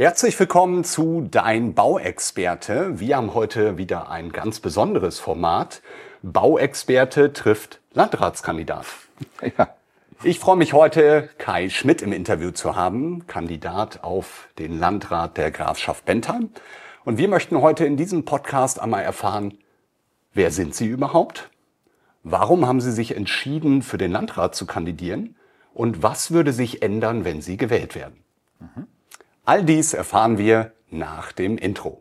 Herzlich willkommen zu Dein Bauexperte. Wir haben heute wieder ein ganz besonderes Format. Bauexperte trifft Landratskandidat. Ja. Ich freue mich heute, Kai Schmidt im Interview zu haben, Kandidat auf den Landrat der Grafschaft Bentheim. Und wir möchten heute in diesem Podcast einmal erfahren, wer sind Sie überhaupt? Warum haben Sie sich entschieden, für den Landrat zu kandidieren? Und was würde sich ändern, wenn Sie gewählt werden? All dies erfahren wir nach dem Intro.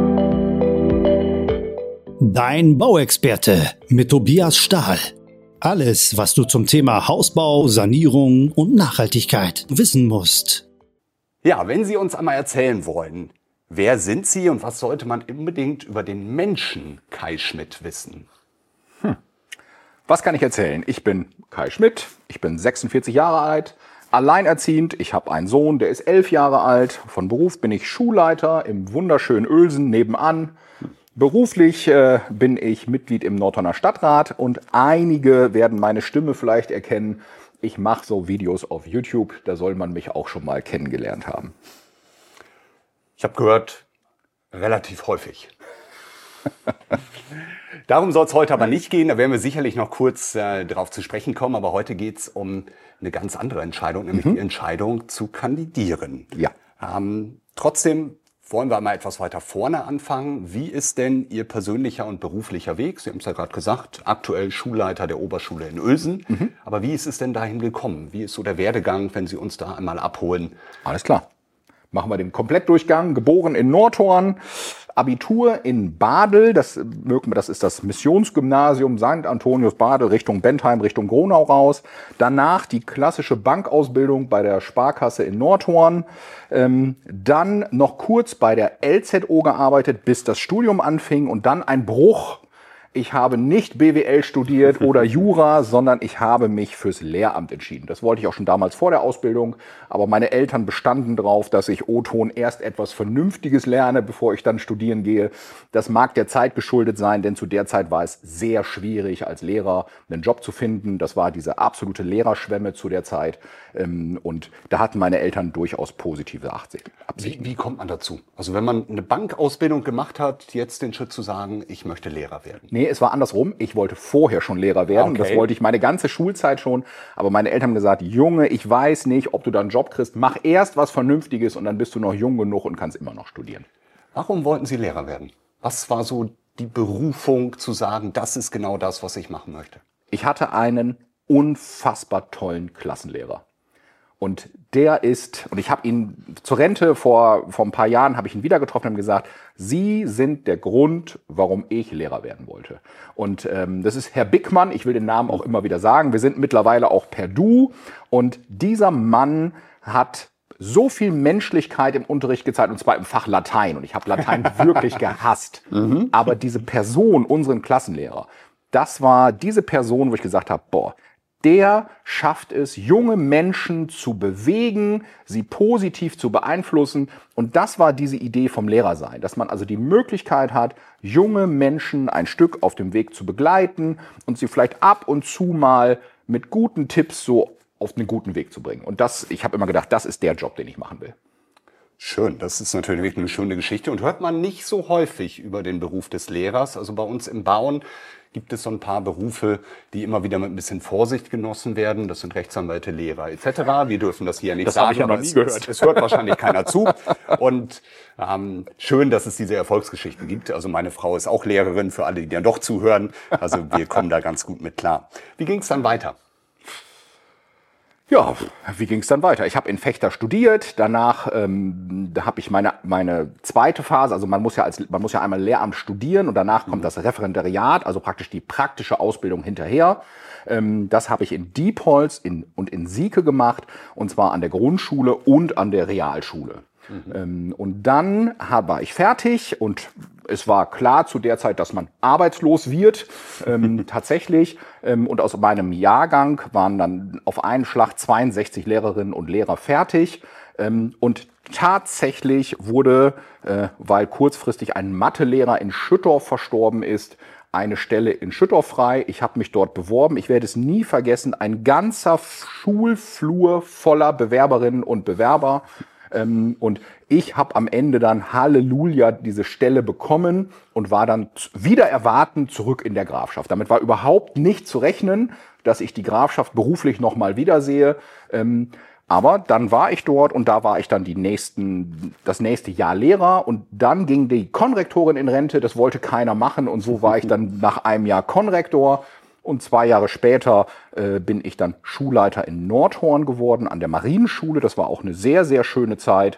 Dein Bauexperte mit Tobias Stahl. Alles, was du zum Thema Hausbau, Sanierung und Nachhaltigkeit wissen musst. Ja, wenn Sie uns einmal erzählen wollen, wer sind Sie und was sollte man unbedingt über den Menschen Kai Schmidt wissen? Was kann ich erzählen? Ich bin Kai Schmidt, ich bin 46 Jahre alt, alleinerziehend. Ich habe einen Sohn, der ist 11 Jahre alt. Von Beruf bin ich Schulleiter im wunderschönen Uelsen nebenan. Beruflich bin ich Mitglied im Nordhorner Stadtrat und einige werden meine Stimme vielleicht erkennen. Ich mache so Videos auf YouTube, da soll man mich auch schon mal kennengelernt haben. Ich habe gehört, relativ häufig. Darum soll es heute aber nicht gehen, da werden wir sicherlich noch kurz darauf zu sprechen kommen, aber heute geht es um eine ganz andere Entscheidung, nämlich die Entscheidung zu kandidieren. Ja. Trotzdem wollen wir mal etwas weiter vorne anfangen. Wie ist denn Ihr persönlicher und beruflicher Weg? Sie haben es ja gerade gesagt, aktuell Schulleiter der Oberschule in Uelsen. Aber wie ist es denn dahin gekommen? Wie ist so der Werdegang, wenn Sie uns da einmal abholen? Alles klar. Machen wir den Komplettdurchgang. Geboren in Nordhorn, Abitur in Badel, das ist das Missionsgymnasium St. Antonius Badel Richtung Bentheim, Richtung Gronau raus. Danach die klassische Bankausbildung bei der Sparkasse in Nordhorn. Dann noch kurz bei der LZO gearbeitet, bis das Studium anfing und dann ein Bruch. Ich habe nicht BWL studiert oder Jura, sondern ich habe mich fürs Lehramt entschieden. Das wollte ich auch schon damals vor der Ausbildung, aber meine Eltern bestanden darauf, dass ich O-Ton erst etwas Vernünftiges lerne, bevor ich dann studieren gehe. Das mag der Zeit geschuldet sein, denn zu der Zeit war es sehr schwierig, als Lehrer einen Job zu finden. Das war diese absolute Lehrerschwemme zu der Zeit und da hatten meine Eltern durchaus positive Absichten. Wie kommt man dazu? Also wenn man eine Bankausbildung gemacht hat, jetzt den Schritt zu sagen, ich möchte Lehrer werden. Nee, es war andersrum. Ich wollte vorher schon Lehrer werden. Okay. Das wollte ich meine ganze Schulzeit schon. Aber meine Eltern haben gesagt, Junge, ich weiß nicht, ob du da einen Job kriegst. Mach erst was Vernünftiges und dann bist du noch jung genug und kannst immer noch studieren. Warum wollten Sie Lehrer werden? Was war so die Berufung zu sagen, das ist genau das, was ich machen möchte? Ich hatte einen unfassbar tollen Klassenlehrer. Und der ist, und ich habe ihn zur Rente vor ein paar Jahren, habe ich ihn wieder getroffen und gesagt, Sie sind der Grund, warum ich Lehrer werden wollte. Und das ist Herr Bickmann, ich will den Namen auch immer wieder sagen, wir sind mittlerweile auch per Du. Und dieser Mann hat so viel Menschlichkeit im Unterricht gezeigt, und zwar im Fach Latein. Und ich habe Latein wirklich gehasst. Aber diese Person, unseren Klassenlehrer, das war diese Person, wo ich gesagt habe, boah, der schafft es, junge Menschen zu bewegen, sie positiv zu beeinflussen. Und das war diese Idee vom Lehrersein, dass man also die Möglichkeit hat, junge Menschen ein Stück auf dem Weg zu begleiten und sie vielleicht ab und zu mal mit guten Tipps so auf einen guten Weg zu bringen. Und ich habe immer gedacht, das ist der Job, den ich machen will. Schön, das ist natürlich wirklich eine schöne Geschichte und hört man nicht so häufig über den Beruf des Lehrers. Also bei uns im Bauen gibt es so ein paar Berufe, die immer wieder mit ein bisschen Vorsicht genossen werden. Das sind Rechtsanwälte, Lehrer etc. Wir dürfen das hier nicht das sagen, habe ich ja noch aber nie gehört. Es hört wahrscheinlich keiner zu. Und schön, dass es diese Erfolgsgeschichten gibt. Also meine Frau ist auch Lehrerin, für alle, die dann doch zuhören. Also wir kommen da ganz gut mit klar. Wie ging es dann weiter? Ja, wie ging es dann weiter? Ich habe in Vechta studiert, danach da habe ich meine zweite Phase, also man muss ja einmal Lehramt studieren und danach kommt das Referendariat, also praktisch die praktische Ausbildung hinterher. Das habe ich in Diepholz und in Sieke gemacht, und zwar an der Grundschule und an der Realschule. Und dann war ich fertig und es war klar zu der Zeit, dass man arbeitslos wird, tatsächlich. Und aus meinem Jahrgang waren dann auf einen Schlag 62 Lehrerinnen und Lehrer fertig. Und tatsächlich wurde, weil kurzfristig ein Mathelehrer in Schüttorf verstorben ist, eine Stelle in Schüttorf frei. Ich habe mich dort beworben. Ich werde es nie vergessen, ein ganzer Schulflur voller Bewerberinnen und Bewerber. Und ich habe am Ende dann Halleluja diese Stelle bekommen und war dann wieder erwartend zurück in der Grafschaft. Damit war überhaupt nicht zu rechnen, dass ich die Grafschaft beruflich nochmal wiedersehe. Aber dann war ich dort und da war ich dann das nächste Jahr Lehrer und dann ging die Konrektorin in Rente, das wollte keiner machen und so war ich dann nach einem Jahr Konrektor und 2 Jahre später bin ich dann Schulleiter in Nordhorn geworden an der Marienschule, das war auch eine sehr, sehr schöne Zeit.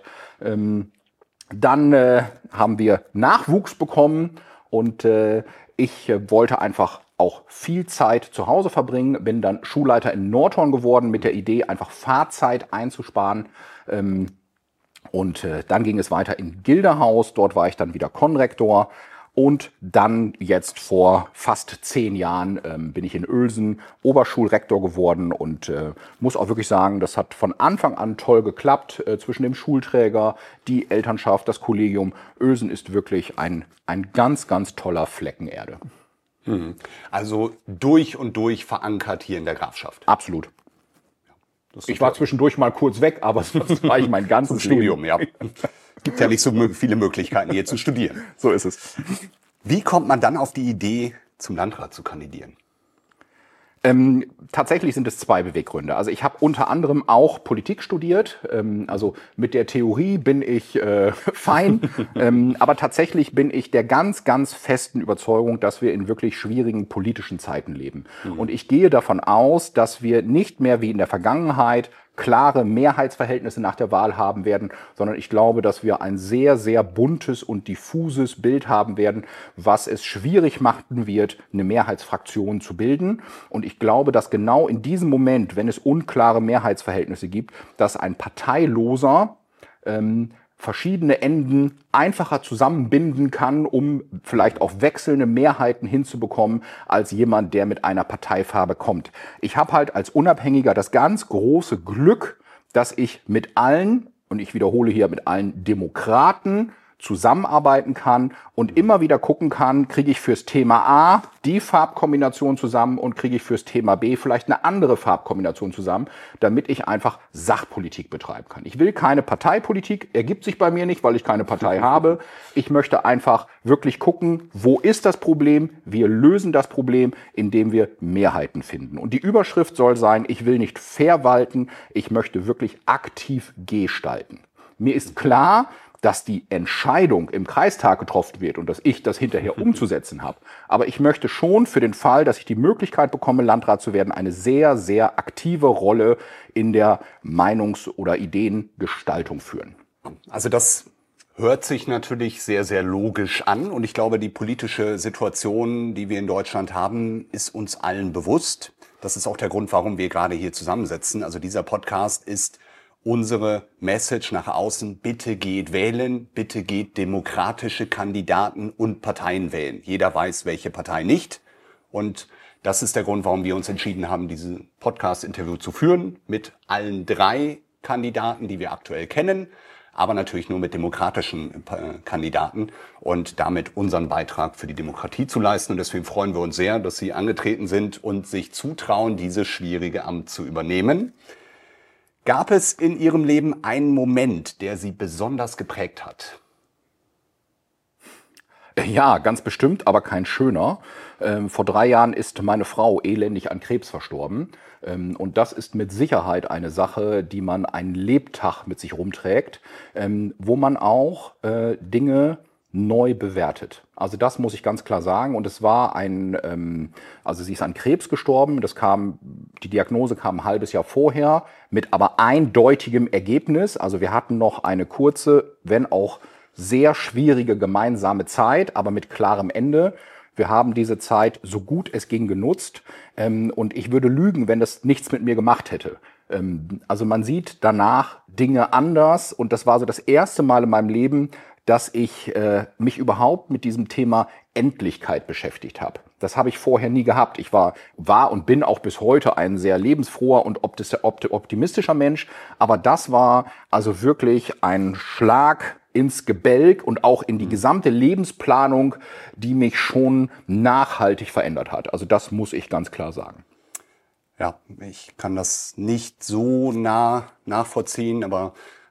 Dann haben wir Nachwuchs bekommen und ich wollte einfach auch viel Zeit zu Hause verbringen, bin dann Schulleiter in Nordhorn geworden mit der Idee, einfach Fahrzeit einzusparen. Und dann ging es weiter in Gilderhaus, dort war ich dann wieder Konrektor. Und dann jetzt vor fast 10 Jahren bin ich in Uelsen Oberschulrektor geworden und muss auch wirklich sagen, das hat von Anfang an toll geklappt zwischen dem Schulträger, die Elternschaft, das Kollegium. Uelsen ist wirklich ein ganz, ganz toller Flecken Erde. Also durch und durch verankert hier in der Grafschaft. Absolut. Ich war zwischendurch mal kurz weg, aber sonst war ich mein ganzes Studium, Leben. ja. Gibt ja nicht so viele Möglichkeiten, hier zu studieren. So ist es. Wie kommt man dann auf die Idee, zum Landrat zu kandidieren? Tatsächlich sind es 2 Beweggründe. Also ich habe unter anderem auch Politik studiert. Also mit der Theorie bin ich fein. Aber tatsächlich bin ich der ganz, ganz festen Überzeugung, dass wir in wirklich schwierigen politischen Zeiten leben. Und ich gehe davon aus, dass wir nicht mehr wie in der Vergangenheit klare Mehrheitsverhältnisse nach der Wahl haben werden, sondern ich glaube, dass wir ein sehr, sehr buntes und diffuses Bild haben werden, was es schwierig machen wird, eine Mehrheitsfraktion zu bilden. Und ich glaube, dass genau in diesem Moment, wenn es unklare Mehrheitsverhältnisse gibt, dass ein Parteiloser verschiedene Enden einfacher zusammenbinden kann, um vielleicht auch wechselnde Mehrheiten hinzubekommen, als jemand, der mit einer Parteifarbe kommt. Ich habe halt als Unabhängiger das ganz große Glück, dass ich mit allen, und ich wiederhole hier, mit allen Demokraten zusammenarbeiten kann und immer wieder gucken kann, kriege ich fürs Thema A die Farbkombination zusammen und kriege ich fürs Thema B vielleicht eine andere Farbkombination zusammen, damit ich einfach Sachpolitik betreiben kann. Ich will keine Parteipolitik, ergibt sich bei mir nicht, weil ich keine Partei habe. Ich möchte einfach wirklich gucken, wo ist das Problem? Wir lösen das Problem, indem wir Mehrheiten finden. Und die Überschrift soll sein, ich will nicht verwalten, ich möchte wirklich aktiv gestalten. Mir ist klar, dass die Entscheidung im Kreistag getroffen wird und dass ich das hinterher umzusetzen habe. Aber ich möchte schon für den Fall, dass ich die Möglichkeit bekomme, Landrat zu werden, eine sehr, sehr aktive Rolle in der Meinungs- oder Ideengestaltung führen. Also das hört sich natürlich sehr, sehr logisch an. Und ich glaube, die politische Situation, die wir in Deutschland haben, ist uns allen bewusst. Das ist auch der Grund, warum wir gerade hier zusammensitzen. Also dieser Podcast ist unsere Message nach außen: Bitte geht wählen, bitte geht demokratische Kandidaten und Parteien wählen. Jeder weiß, welche Partei nicht. Und das ist der Grund, warum wir uns entschieden haben, dieses Podcast-Interview zu führen mit allen 3 Kandidaten, die wir aktuell kennen, aber natürlich nur mit demokratischen Kandidaten und damit unseren Beitrag für die Demokratie zu leisten. Und deswegen freuen wir uns sehr, dass Sie angetreten sind und sich zutrauen, dieses schwierige Amt zu übernehmen. Gab es in Ihrem Leben einen Moment, der Sie besonders geprägt hat? Ja, ganz bestimmt, aber kein schöner. Vor 3 Jahren ist meine Frau elendig an Krebs verstorben. Und das ist mit Sicherheit eine Sache, die man ein Lebtag mit sich rumträgt, wo man auch Dinge neu bewertet. Also das muss ich ganz klar sagen. Und es war also sie ist an Krebs gestorben. Die Diagnose kam ein halbes Jahr vorher mit aber eindeutigem Ergebnis. Also wir hatten noch eine kurze, wenn auch sehr schwierige gemeinsame Zeit, aber mit klarem Ende. Wir haben diese Zeit so gut es ging genutzt. Und ich würde lügen, wenn das nichts mit mir gemacht hätte. Also man sieht danach Dinge anders. Und das war so das erste Mal in meinem Leben, dass ich mich überhaupt mit diesem Thema Endlichkeit beschäftigt habe. Das habe ich vorher nie gehabt. Ich war und bin auch bis heute ein sehr lebensfroher und optimistischer Mensch. Aber das war also wirklich ein Schlag ins Gebälk und auch in die gesamte Lebensplanung, die mich schon nachhaltig verändert hat. Also das muss ich ganz klar sagen. Ja, ich kann das nicht so nah nachvollziehen, aber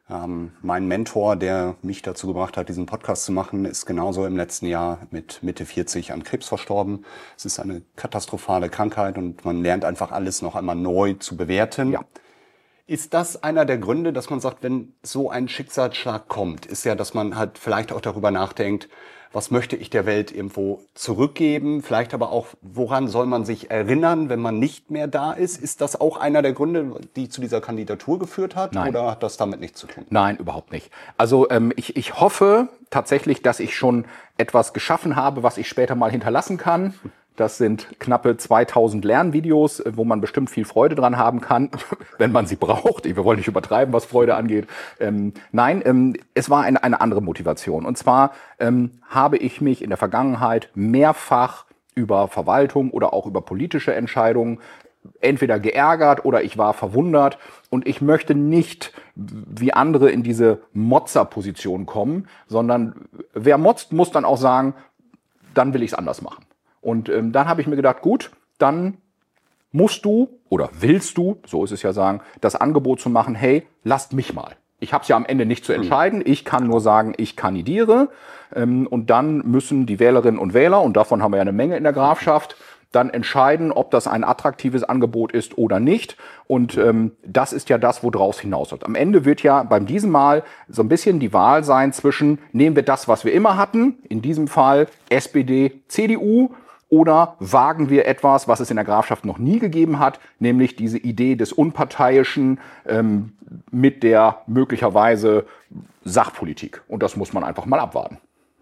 Mein Mentor, der mich dazu gebracht hat, diesen Podcast zu machen, ist genauso im letzten Jahr mit Mitte 40 an Krebs verstorben. Es ist eine katastrophale Krankheit und man lernt einfach alles noch einmal neu zu bewerten. Ja. Ist das einer der Gründe, dass man sagt, wenn so ein Schicksalsschlag kommt, ist ja, dass man halt vielleicht auch darüber nachdenkt, was möchte ich der Welt irgendwo zurückgeben? Vielleicht aber auch, woran soll man sich erinnern, wenn man nicht mehr da ist? Ist das auch einer der Gründe, die zu dieser Kandidatur geführt hat? Nein. Oder hat das damit nichts zu tun? Nein, überhaupt nicht. Also ich hoffe tatsächlich, dass ich schon etwas geschaffen habe, was ich später mal hinterlassen kann. Das sind knappe 2000 Lernvideos, wo man bestimmt viel Freude dran haben kann, wenn man sie braucht. Wir wollen nicht übertreiben, was Freude angeht. Nein, es war eine andere Motivation. Und zwar habe ich mich in der Vergangenheit mehrfach über Verwaltung oder auch über politische Entscheidungen entweder geärgert oder ich war verwundert. Und ich möchte nicht wie andere in diese Motzer-Position kommen, sondern wer motzt, muss dann auch sagen, dann will ich es anders machen. Und dann habe ich mir gedacht, gut, dann musst du oder willst du, so ist es ja sagen, das Angebot zu machen, hey, lasst mich mal. Ich habe es ja am Ende nicht zu entscheiden. Ich kann nur sagen, ich kandidiere. Und dann müssen die Wählerinnen und Wähler, und davon haben wir ja eine Menge in der Grafschaft, dann entscheiden, ob das ein attraktives Angebot ist oder nicht. Und das ist ja das, woraus hinausläuft. Am Ende wird ja beim diesem Mal so ein bisschen die Wahl sein zwischen, nehmen wir das, was wir immer hatten, in diesem Fall SPD, CDU, oder wagen wir etwas, was es in der Grafschaft noch nie gegeben hat, nämlich diese Idee des Unparteiischen mit der möglicherweise Sachpolitik. Und das muss man einfach mal abwarten.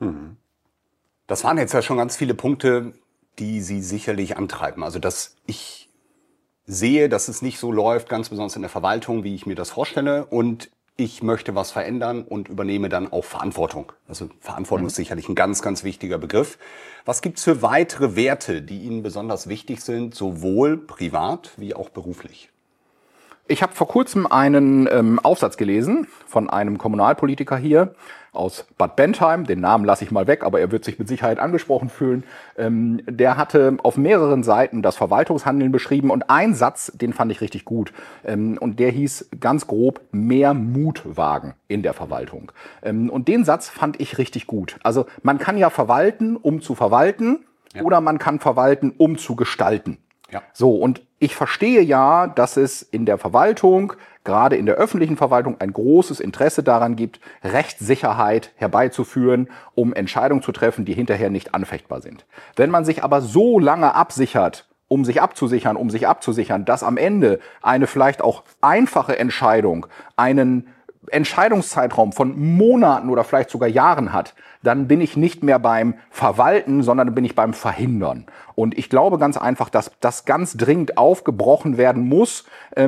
Das waren jetzt ja schon ganz viele Punkte, die Sie sicherlich antreiben. Also dass ich sehe, dass es nicht so läuft, ganz besonders in der Verwaltung, wie ich mir das vorstelle. Und ich möchte was verändern und übernehme dann auch Verantwortung. Also Verantwortung ist sicherlich ein ganz, ganz wichtiger Begriff. Was gibt's für weitere Werte, die Ihnen besonders wichtig sind, sowohl privat wie auch beruflich? Ich habe vor kurzem einen Aufsatz gelesen von einem Kommunalpolitiker hier aus Bad Bentheim. Den Namen lasse ich mal weg, aber er wird sich mit Sicherheit angesprochen fühlen. Der hatte auf mehreren Seiten das Verwaltungshandeln beschrieben und ein Satz, den fand ich richtig gut. Und der hieß ganz grob, mehr Mut wagen in der Verwaltung. Und den Satz fand ich richtig gut. Also man kann ja verwalten, um zu verwalten, oder man kann verwalten, um zu gestalten. Ja. So, und ich verstehe ja, dass es in der Verwaltung, gerade in der öffentlichen Verwaltung, ein großes Interesse daran gibt, Rechtssicherheit herbeizuführen, um Entscheidungen zu treffen, die hinterher nicht anfechtbar sind. Wenn man sich aber so lange absichert, um sich abzusichern, dass am Ende eine vielleicht auch einfache Entscheidung einen Entscheidungszeitraum von Monaten oder vielleicht sogar Jahren hat, dann bin ich nicht mehr beim Verwalten, sondern dann bin ich beim Verhindern. Und ich glaube ganz einfach, dass das ganz dringend aufgebrochen werden muss.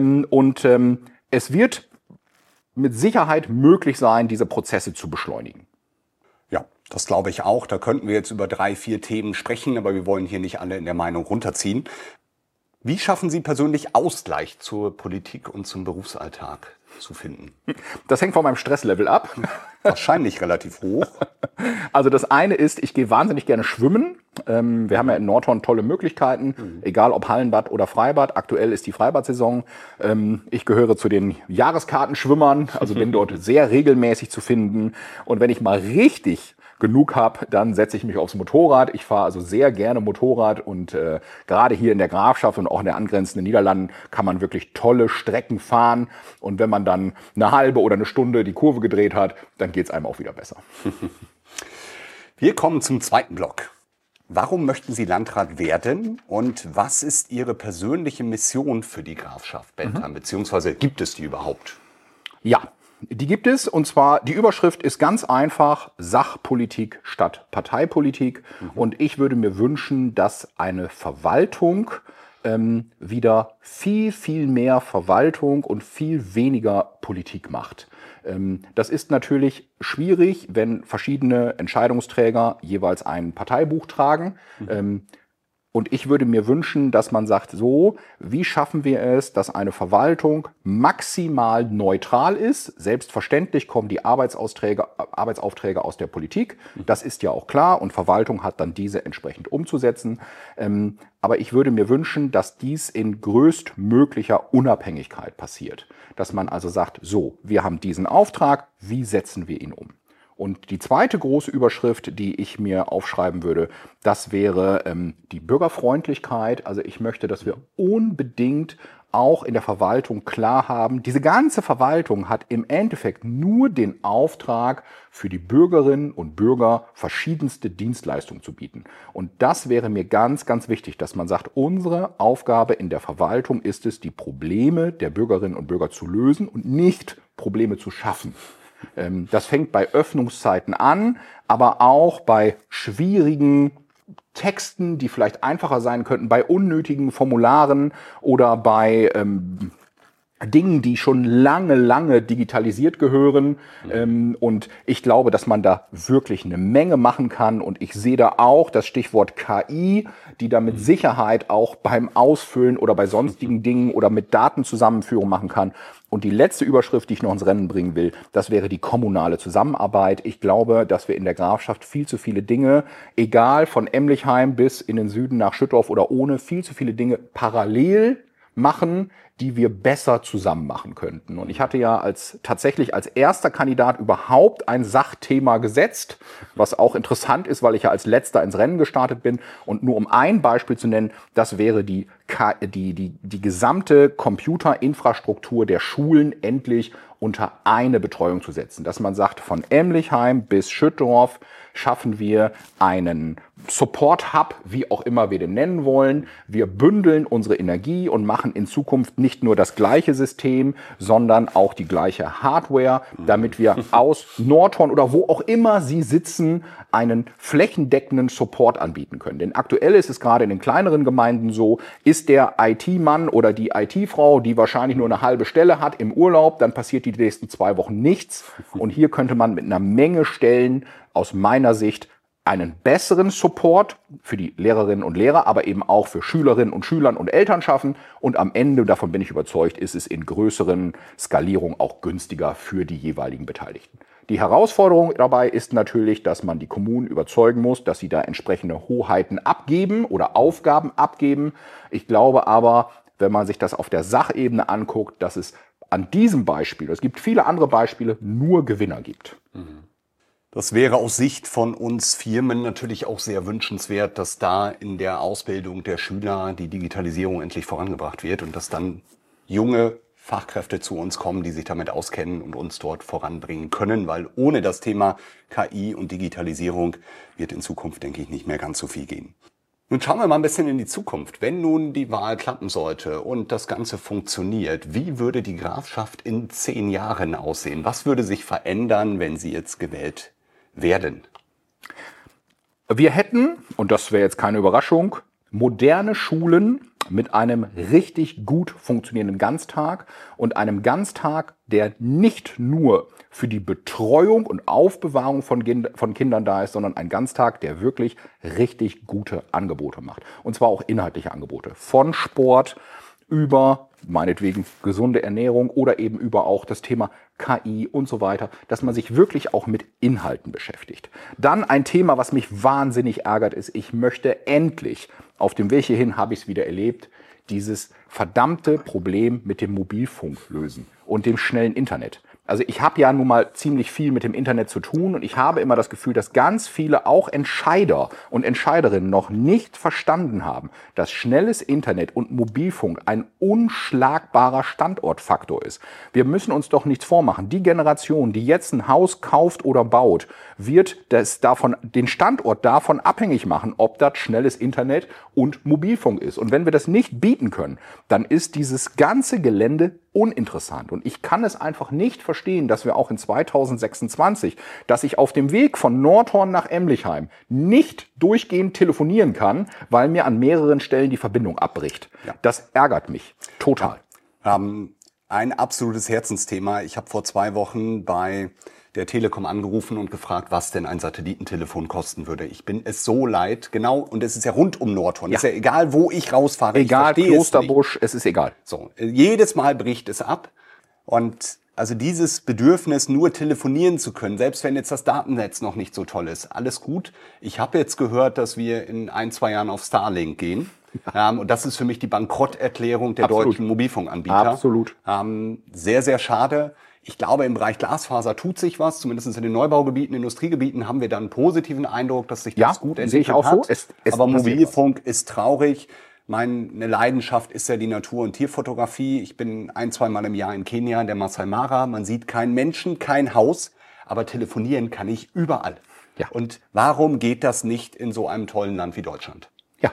Es wird mit Sicherheit möglich sein, diese Prozesse zu beschleunigen. Ja, das glaube ich auch. Da könnten wir jetzt über 3, 4 Themen sprechen, aber wir wollen hier nicht alle in der Meinung runterziehen. Wie schaffen Sie persönlich Ausgleich zur Politik und zum Berufsalltag zu finden? Das hängt von meinem Stresslevel ab. Wahrscheinlich relativ hoch. Also das eine ist, ich gehe wahnsinnig gerne schwimmen. Wir haben ja in Nordhorn tolle Möglichkeiten, egal ob Hallenbad oder Freibad. Aktuell ist die Freibad-Saison. Ich gehöre zu den Jahreskartenschwimmern, also bin dort sehr regelmäßig zu finden. Und wenn ich mal richtig genug habe, dann setze ich mich aufs Motorrad. Ich fahre also sehr gerne Motorrad und gerade hier in der Grafschaft und auch in der angrenzenden Niederlanden kann man wirklich tolle Strecken fahren. Und wenn man dann eine halbe oder eine Stunde die Kurve gedreht hat, dann geht es einem auch wieder besser. Wir kommen zum zweiten Block. Warum möchten Sie Landrat werden und was ist Ihre persönliche Mission für die Grafschaft Bentheim, beziehungsweise gibt es die überhaupt? Ja, die gibt es, und zwar die Überschrift ist ganz einfach: Sachpolitik statt Parteipolitik. Und ich würde mir wünschen, dass eine Verwaltung wieder viel mehr Verwaltung und viel weniger Politik macht. Das ist natürlich schwierig, wenn verschiedene Entscheidungsträger jeweils ein Parteibuch tragen. Und ich würde mir wünschen, dass man sagt, so, wie schaffen wir es, dass eine Verwaltung maximal neutral ist? Selbstverständlich kommen die Arbeitsaufträge aus der Politik. Das ist ja auch klar und Verwaltung hat dann diese entsprechend umzusetzen. Aber ich würde mir wünschen, dass dies in größtmöglicher Unabhängigkeit passiert. Dass man also sagt, so, wir haben diesen Auftrag, wie setzen wir ihn um? Und die zweite große Überschrift, die ich mir aufschreiben würde, das wäre die Bürgerfreundlichkeit. Also ich möchte, dass wir unbedingt auch in der Verwaltung klar haben, diese ganze Verwaltung hat im Endeffekt nur den Auftrag, für die Bürgerinnen und Bürger verschiedenste Dienstleistungen zu bieten. Und das wäre mir ganz, ganz wichtig, dass man sagt, unsere Aufgabe in der Verwaltung ist es, die Probleme der Bürgerinnen und Bürger zu lösen und nicht Probleme zu schaffen. Das fängt bei Öffnungszeiten an, aber auch bei schwierigen Texten, die vielleicht einfacher sein könnten, bei unnötigen Formularen oder bei Dingen, die schon lange digitalisiert gehören. Und ich glaube, dass man da wirklich eine Menge machen kann. Und ich sehe da auch das Stichwort KI, die da mit Sicherheit auch beim Ausfüllen oder bei sonstigen Dingen oder mit Datenzusammenführung machen kann. Und die letzte Überschrift, die ich noch ins Rennen bringen will, das wäre die kommunale Zusammenarbeit. Ich glaube, dass wir in der Grafschaft viel zu viele Dinge, egal von Emlichheim bis in den Süden nach Schüttorf oder ohne, viel zu viele Dinge parallel machen, die wir besser zusammen machen könnten. Und ich hatte ja tatsächlich als erster Kandidat überhaupt ein Sachthema gesetzt, was auch interessant ist, weil ich ja als letzter ins Rennen gestartet bin. Und nur um ein Beispiel zu nennen, das wäre die gesamte Computerinfrastruktur der Schulen endlich unter eine Betreuung zu setzen. Dass man sagt, von Emlichheim bis Schüttorf schaffen wir einen Support-Hub, wie auch immer wir den nennen wollen. Wir bündeln unsere Energie und machen in Zukunft nicht nur das gleiche System, sondern auch die gleiche Hardware, damit wir aus Nordhorn oder wo auch immer Sie sitzen, einen flächendeckenden Support anbieten können. Denn aktuell ist es gerade in den kleineren Gemeinden so, ist der IT-Mann oder die IT-Frau, die wahrscheinlich nur eine halbe Stelle hat, im Urlaub, dann passiert die nächsten 2 Wochen nichts. Und hier könnte man mit einer Menge Stellen aus meiner Sicht einen besseren Support für die Lehrerinnen und Lehrer, aber eben auch für Schülerinnen und Schülern und Eltern schaffen. Und am Ende, davon bin ich überzeugt, ist es in größeren Skalierungen auch günstiger für die jeweiligen Beteiligten. Die Herausforderung dabei ist natürlich, dass man die Kommunen überzeugen muss, dass sie da entsprechende Hoheiten abgeben oder Aufgaben abgeben. Ich glaube aber, wenn man sich das auf der Sachebene anguckt, dass es an diesem Beispiel, es gibt viele andere Beispiele, nur Gewinner gibt. Das wäre aus Sicht von uns Firmen natürlich auch sehr wünschenswert, dass da in der Ausbildung der Schüler die Digitalisierung endlich vorangebracht wird und dass dann junge Fachkräfte zu uns kommen, die sich damit auskennen und uns dort voranbringen können, weil ohne das Thema KI und Digitalisierung wird in Zukunft, denke ich, nicht mehr ganz so viel gehen. Nun schauen wir mal ein bisschen in die Zukunft. Wenn nun die Wahl klappen sollte und das Ganze funktioniert, wie würde die Grafschaft in 10 Jahren aussehen? Was würde sich verändern, wenn Sie jetzt gewählt werden? Wir hätten, und das wäre jetzt keine Überraschung, moderne Schulen mit einem richtig gut funktionierenden Ganztag und einem Ganztag, der nicht nur für die Betreuung und Aufbewahrung von Kindern da ist, sondern ein Ganztag, der wirklich richtig gute Angebote macht. Und zwar auch inhaltliche Angebote. Von Sport über meinetwegen gesunde Ernährung oder eben über auch das Thema KI und so weiter, dass man sich wirklich auch mit Inhalten beschäftigt. Dann ein Thema, was mich wahnsinnig ärgert, ist, ich möchte endlich, auf dem Weg hierhin habe ich es wieder erlebt, dieses verdammte Problem mit dem Mobilfunk lösen und dem schnellen Internet. Also ich habe ja nun mal ziemlich viel mit dem Internet zu tun und ich habe immer das Gefühl, dass ganz viele auch Entscheider und Entscheiderinnen noch nicht verstanden haben, dass schnelles Internet und Mobilfunk ein unschlagbarer Standortfaktor ist. Wir müssen uns doch nichts vormachen. Die Generation, die jetzt ein Haus kauft oder baut, wird den Standort davon abhängig machen, ob das schnelles Internet und Mobilfunk ist. Und wenn wir das nicht bieten können, dann ist dieses ganze Gelände uninteressant. Und ich kann es einfach nicht verstehen, dass wir auch in 2026, dass ich auf dem Weg von Nordhorn nach Emlichheim nicht durchgehend telefonieren kann, weil mir an mehreren Stellen die Verbindung abbricht. Ja. Das ärgert mich total. Ein absolutes Herzensthema. Ich habe vor 2 Wochen bei der Telekom angerufen und gefragt, was denn ein Satellitentelefon kosten würde. Ich bin es so leid, genau, und es ist ja rund um Nordhorn. Ja. Ist ja egal, wo ich rausfahre. Egal, ich Klosterbusch, es ist egal. So, jedes Mal bricht es ab. Und also dieses Bedürfnis, nur telefonieren zu können, selbst wenn jetzt das Datennetz noch nicht so toll ist, alles gut. Ich habe jetzt gehört, dass wir in 1-2 Jahren auf Starlink gehen. Und das ist für mich die Bankrotterklärung der deutschen Mobilfunkanbieter. Absolut. Sehr, sehr schade. Ich glaube, im Bereich Glasfaser tut sich was. Zumindest in den Neubaugebieten, Industriegebieten haben wir dann einen positiven Eindruck, dass sich das gut entwickelt sehe ich auch hat. So. Aber Mobilfunk ist traurig. Meine Leidenschaft ist ja die Natur- und Tierfotografie. Ich bin 1-2 Mal im Jahr in Kenia, in der Masai Mara. Man sieht keinen Menschen, kein Haus, aber telefonieren kann ich überall. Ja. Und warum geht das nicht in so einem tollen Land wie Deutschland? Ja.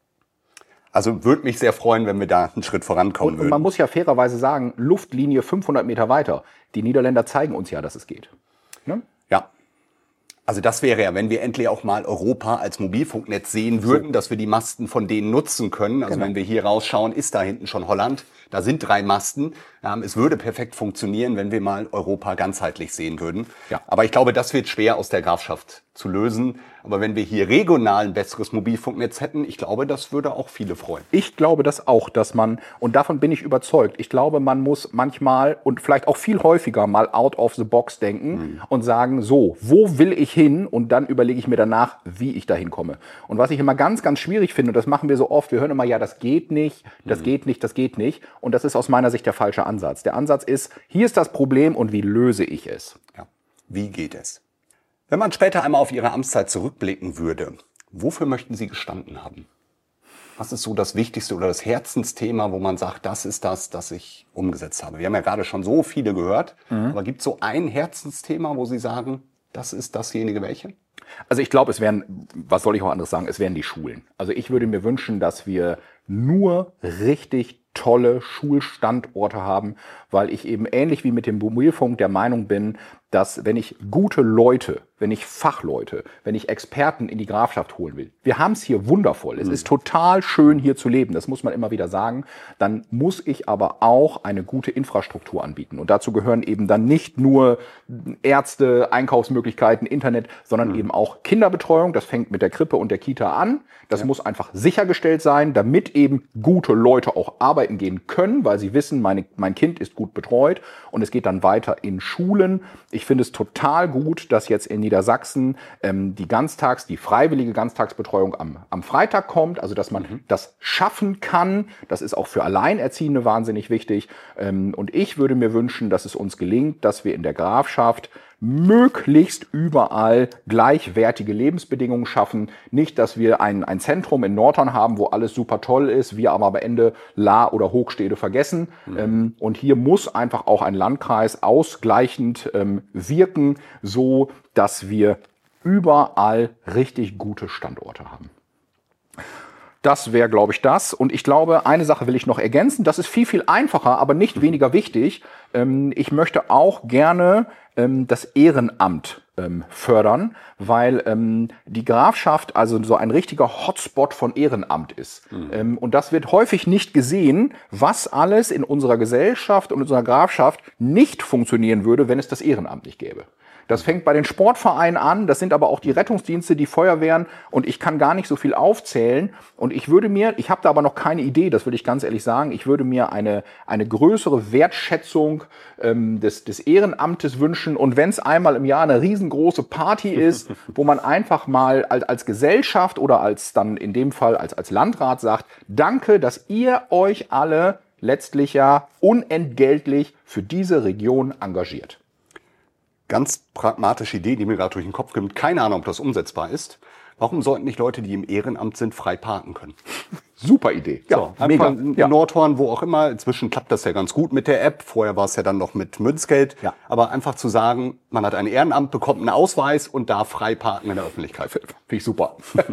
Also würde mich sehr freuen, wenn wir da einen Schritt vorankommen Und würden. man muss ja fairerweise sagen, Luftlinie 500 Meter weiter. Die Niederländer zeigen uns ja, dass es geht. Ne? Ja. Also das wäre ja, wenn wir endlich auch mal Europa als Mobilfunknetz sehen würden, dass wir die Masten von denen nutzen können. Also wenn wir hier rausschauen, ist da hinten schon Holland. Da sind 3 Masten. Es würde perfekt funktionieren, wenn wir mal Europa ganzheitlich sehen würden. Ja. Aber ich glaube, das wird schwer aus der Grafschaft zu lösen. Aber wenn wir hier regional ein besseres Mobilfunknetz hätten, ich glaube, das würde auch viele freuen. Ich glaube das auch, dass man, und davon bin ich überzeugt, ich glaube, man muss manchmal und vielleicht auch viel häufiger mal out of the box denken und sagen, so, wo will ich hin? Und dann überlege ich mir danach, wie ich da hinkomme. Und was ich immer ganz, ganz schwierig finde, und das machen wir so oft, wir hören immer, ja, das geht nicht, das geht nicht, das geht nicht. Und das ist aus meiner Sicht der falsche Ansatz. Der Ansatz ist, hier ist das Problem und wie löse ich es? Ja. Wie geht es? Wenn man später einmal auf Ihre Amtszeit zurückblicken würde, wofür möchten Sie gestanden haben? Was ist so das Wichtigste oder das Herzensthema, wo man sagt, das ist das ich umgesetzt habe? Wir haben ja gerade schon so viele gehört, aber gibt es so ein Herzensthema, wo Sie sagen, das ist dasjenige welche? Also ich glaube, es wären, was soll ich auch anderes sagen, es wären die Schulen. Also ich würde mir wünschen, dass wir nur richtig tolle Schulstandorte haben, weil ich eben ähnlich wie mit dem Mobilfunk der Meinung bin, dass wenn ich gute Leute, wenn ich Fachleute, wenn ich Experten in die Grafschaft holen will, wir haben es hier wundervoll, es ist total schön hier zu leben, das muss man immer wieder sagen, dann muss ich aber auch eine gute Infrastruktur anbieten. Und dazu gehören eben dann nicht nur Ärzte, Einkaufsmöglichkeiten, Internet, sondern eben auch Kinderbetreuung. Das fängt mit der Krippe und der Kita an. Das muss einfach sichergestellt sein, damit eben gute Leute auch arbeiten gehen können, weil sie wissen, mein Kind ist gut betreut. Und es geht dann weiter in Schulen. Ich finde es total gut, dass jetzt in Niedersachsen die freiwillige Ganztagsbetreuung am Freitag kommt. Also dass man das schaffen kann. Das ist auch für Alleinerziehende wahnsinnig wichtig. Und ich würde mir wünschen, dass es uns gelingt, dass wir in der Grafschaft möglichst überall gleichwertige Lebensbedingungen schaffen. Nicht, dass wir ein Zentrum in Nordhorn haben, wo alles super toll ist, wir aber am Ende La- oder Hochstede vergessen. Und hier muss einfach auch ein Landkreis ausgleichend wirken, so dass wir überall richtig gute Standorte haben. Das wäre, glaube ich, das. Und ich glaube, eine Sache will ich noch ergänzen. Das ist viel, viel einfacher, aber nicht weniger wichtig. Ich möchte auch gerne das Ehrenamt fördern, weil die Grafschaft also so ein richtiger Hotspot von Ehrenamt ist. Und das wird häufig nicht gesehen, was alles in unserer Gesellschaft und in unserer Grafschaft nicht funktionieren würde, wenn es das Ehrenamt nicht gäbe. Das fängt bei den Sportvereinen an, das sind aber auch die Rettungsdienste, die Feuerwehren und ich kann gar nicht so viel aufzählen. Und ich habe da aber noch keine Idee, das will ich ganz ehrlich sagen, ich würde mir eine größere Wertschätzung des Ehrenamtes wünschen. Und wenn es einmal im Jahr eine riesengroße Party ist, wo man einfach mal als Gesellschaft oder als dann in dem Fall als Landrat sagt, danke, dass ihr euch alle letztlich ja unentgeltlich für diese Region engagiert. Ganz pragmatische Idee, die mir gerade durch den Kopf kommt. Keine Ahnung, ob das umsetzbar ist. Warum sollten nicht Leute, die im Ehrenamt sind, frei parken können? Super Idee. Ja, so, mega. In Nordhorn, wo auch immer. Inzwischen klappt das ja ganz gut mit der App. Vorher war es ja dann noch mit Münzgeld. Ja. Aber einfach zu sagen, man hat ein Ehrenamt, bekommt einen Ausweis und darf frei parken in der Öffentlichkeit. Finde ich super.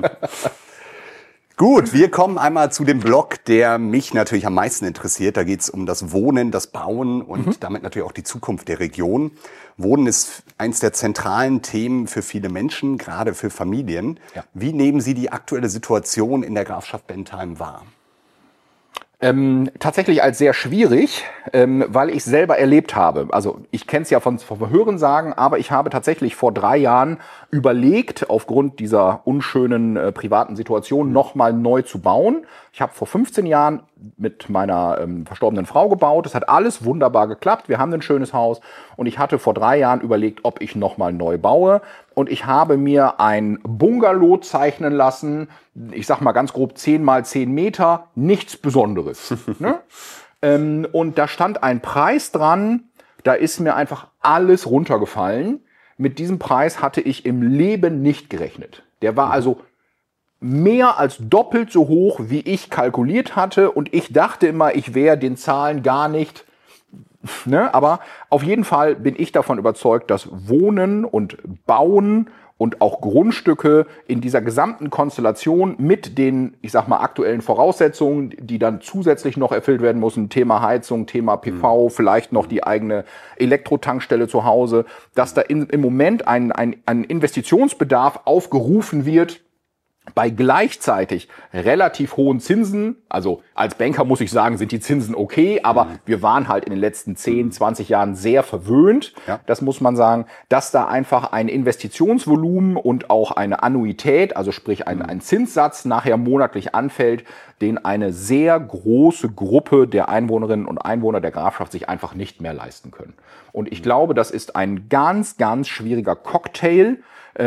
Gut, wir kommen einmal zu dem Block, der mich natürlich am meisten interessiert. Da geht es um das Wohnen, das Bauen und damit natürlich auch die Zukunft der Region. Wohnen ist eins der zentralen Themen für viele Menschen, gerade für Familien. Ja. Wie nehmen Sie die aktuelle Situation in der Grafschaft Bentheim wahr? Tatsächlich als sehr schwierig, weil ich selber erlebt habe. Also ich kenne es ja von Hörensagen, aber ich habe tatsächlich vor 3 Jahren überlegt, aufgrund dieser unschönen privaten Situation nochmal neu zu bauen. Ich habe vor 15 Jahren mit meiner verstorbenen Frau gebaut. Das hat alles wunderbar geklappt. Wir haben ein schönes Haus. Und ich hatte vor 3 Jahren überlegt, ob ich nochmal neu baue. Und ich habe mir ein Bungalow zeichnen lassen. Ich sag mal ganz grob 10 mal 10 Meter. Nichts Besonderes. Ne? Und da stand ein Preis dran. Da ist mir einfach alles runtergefallen. Mit diesem Preis hatte ich im Leben nicht gerechnet. Der war also mehr als doppelt so hoch, wie ich kalkuliert hatte. Und ich dachte immer, ich wäre den Zahlen gar nicht. Ne? Aber auf jeden Fall bin ich davon überzeugt, dass Wohnen und Bauen und auch Grundstücke in dieser gesamten Konstellation mit den, ich sag mal, aktuellen Voraussetzungen, die dann zusätzlich noch erfüllt werden müssen, Thema Heizung, Thema PV, vielleicht noch die eigene Elektrotankstelle zu Hause, dass da im Moment ein Investitionsbedarf aufgerufen wird, bei gleichzeitig relativ hohen Zinsen. Also als Banker muss ich sagen, sind die Zinsen okay, aber wir waren halt in den letzten 10, 20 Jahren sehr verwöhnt. Ja. Das muss man sagen, dass da einfach ein Investitionsvolumen und auch eine Annuität, also sprich ein Zinssatz nachher monatlich anfällt, den eine sehr große Gruppe der Einwohnerinnen und Einwohner der Grafschaft sich einfach nicht mehr leisten können. Und ich glaube, das ist ein ganz, ganz schwieriger Cocktail,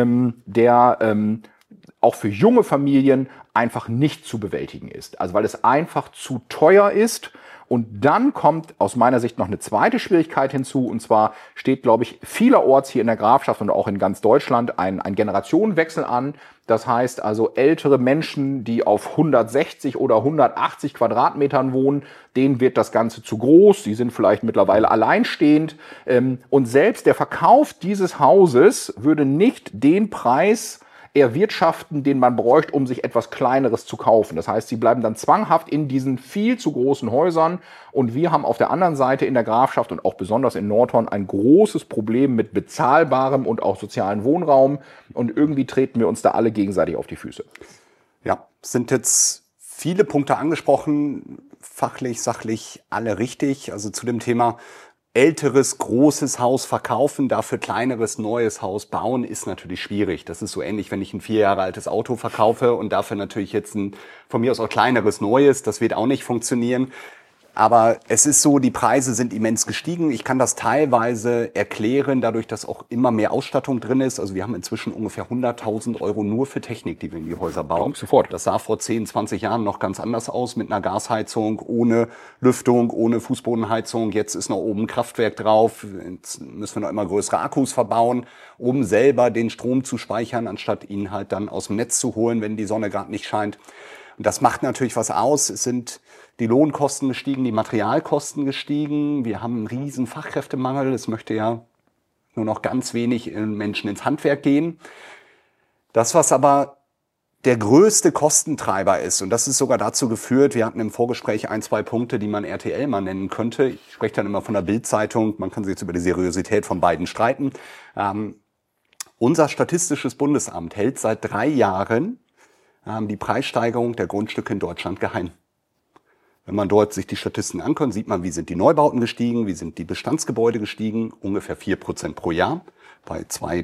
der auch für junge Familien einfach nicht zu bewältigen ist. Also weil es einfach zu teuer ist. Und dann kommt aus meiner Sicht noch eine zweite Schwierigkeit hinzu. Und zwar steht, glaube ich, vielerorts hier in der Grafschaft und auch in ganz Deutschland ein Generationenwechsel an. Das heißt also ältere Menschen, die auf 160 oder 180 Quadratmetern wohnen, denen wird das Ganze zu groß. Sie sind vielleicht mittlerweile alleinstehend. Und selbst der Verkauf dieses Hauses würde nicht den Preis erwirtschaften, den man bräuchte, um sich etwas Kleineres zu kaufen. Das heißt, sie bleiben dann zwanghaft in diesen viel zu großen Häusern. Und wir haben auf der anderen Seite in der Grafschaft und auch besonders in Nordhorn ein großes Problem mit bezahlbarem und auch sozialen Wohnraum. Und irgendwie treten wir uns da alle gegenseitig auf die Füße. Ja, es sind jetzt viele Punkte angesprochen, fachlich, sachlich, alle richtig. Also zu dem Thema älteres, großes Haus verkaufen, dafür kleineres, neues Haus bauen, ist natürlich schwierig. Das ist so ähnlich, wenn ich ein 4 Jahre altes Auto verkaufe und dafür natürlich jetzt ein von mir aus auch kleineres, neues. Das wird auch nicht funktionieren. Aber es ist so, die Preise sind immens gestiegen. Ich kann das teilweise erklären, dadurch, dass auch immer mehr Ausstattung drin ist. Also wir haben inzwischen ungefähr 100.000 Euro nur für Technik, die wir in die Häuser bauen. Sofort. Das sah vor 10, 20 Jahren noch ganz anders aus, mit einer Gasheizung, ohne Lüftung, ohne Fußbodenheizung. Jetzt ist noch oben ein Kraftwerk drauf. Jetzt müssen wir noch immer größere Akkus verbauen, um selber den Strom zu speichern, anstatt ihn halt dann aus dem Netz zu holen, wenn die Sonne gerade nicht scheint. Und das macht natürlich was aus. Es sind die Lohnkosten gestiegen, die Materialkosten gestiegen. Wir haben einen riesen Fachkräftemangel. Es möchte ja nur noch ganz wenig Menschen ins Handwerk gehen. Das, was aber der größte Kostentreiber ist, und das ist sogar dazu geführt, wir hatten im Vorgespräch 1, 2 Punkte, die man RTL mal nennen könnte. Ich spreche dann immer von der Bild-Zeitung. Man kann sich jetzt über die Seriosität von beiden streiten. Unser Statistisches Bundesamt hält seit 3 Jahren die Preissteigerung der Grundstücke in Deutschland geheim. Wenn man dort sich die Statistiken anguckt, sieht man, wie sind die Neubauten gestiegen, wie sind die Bestandsgebäude gestiegen, ungefähr 4% pro Jahr, bei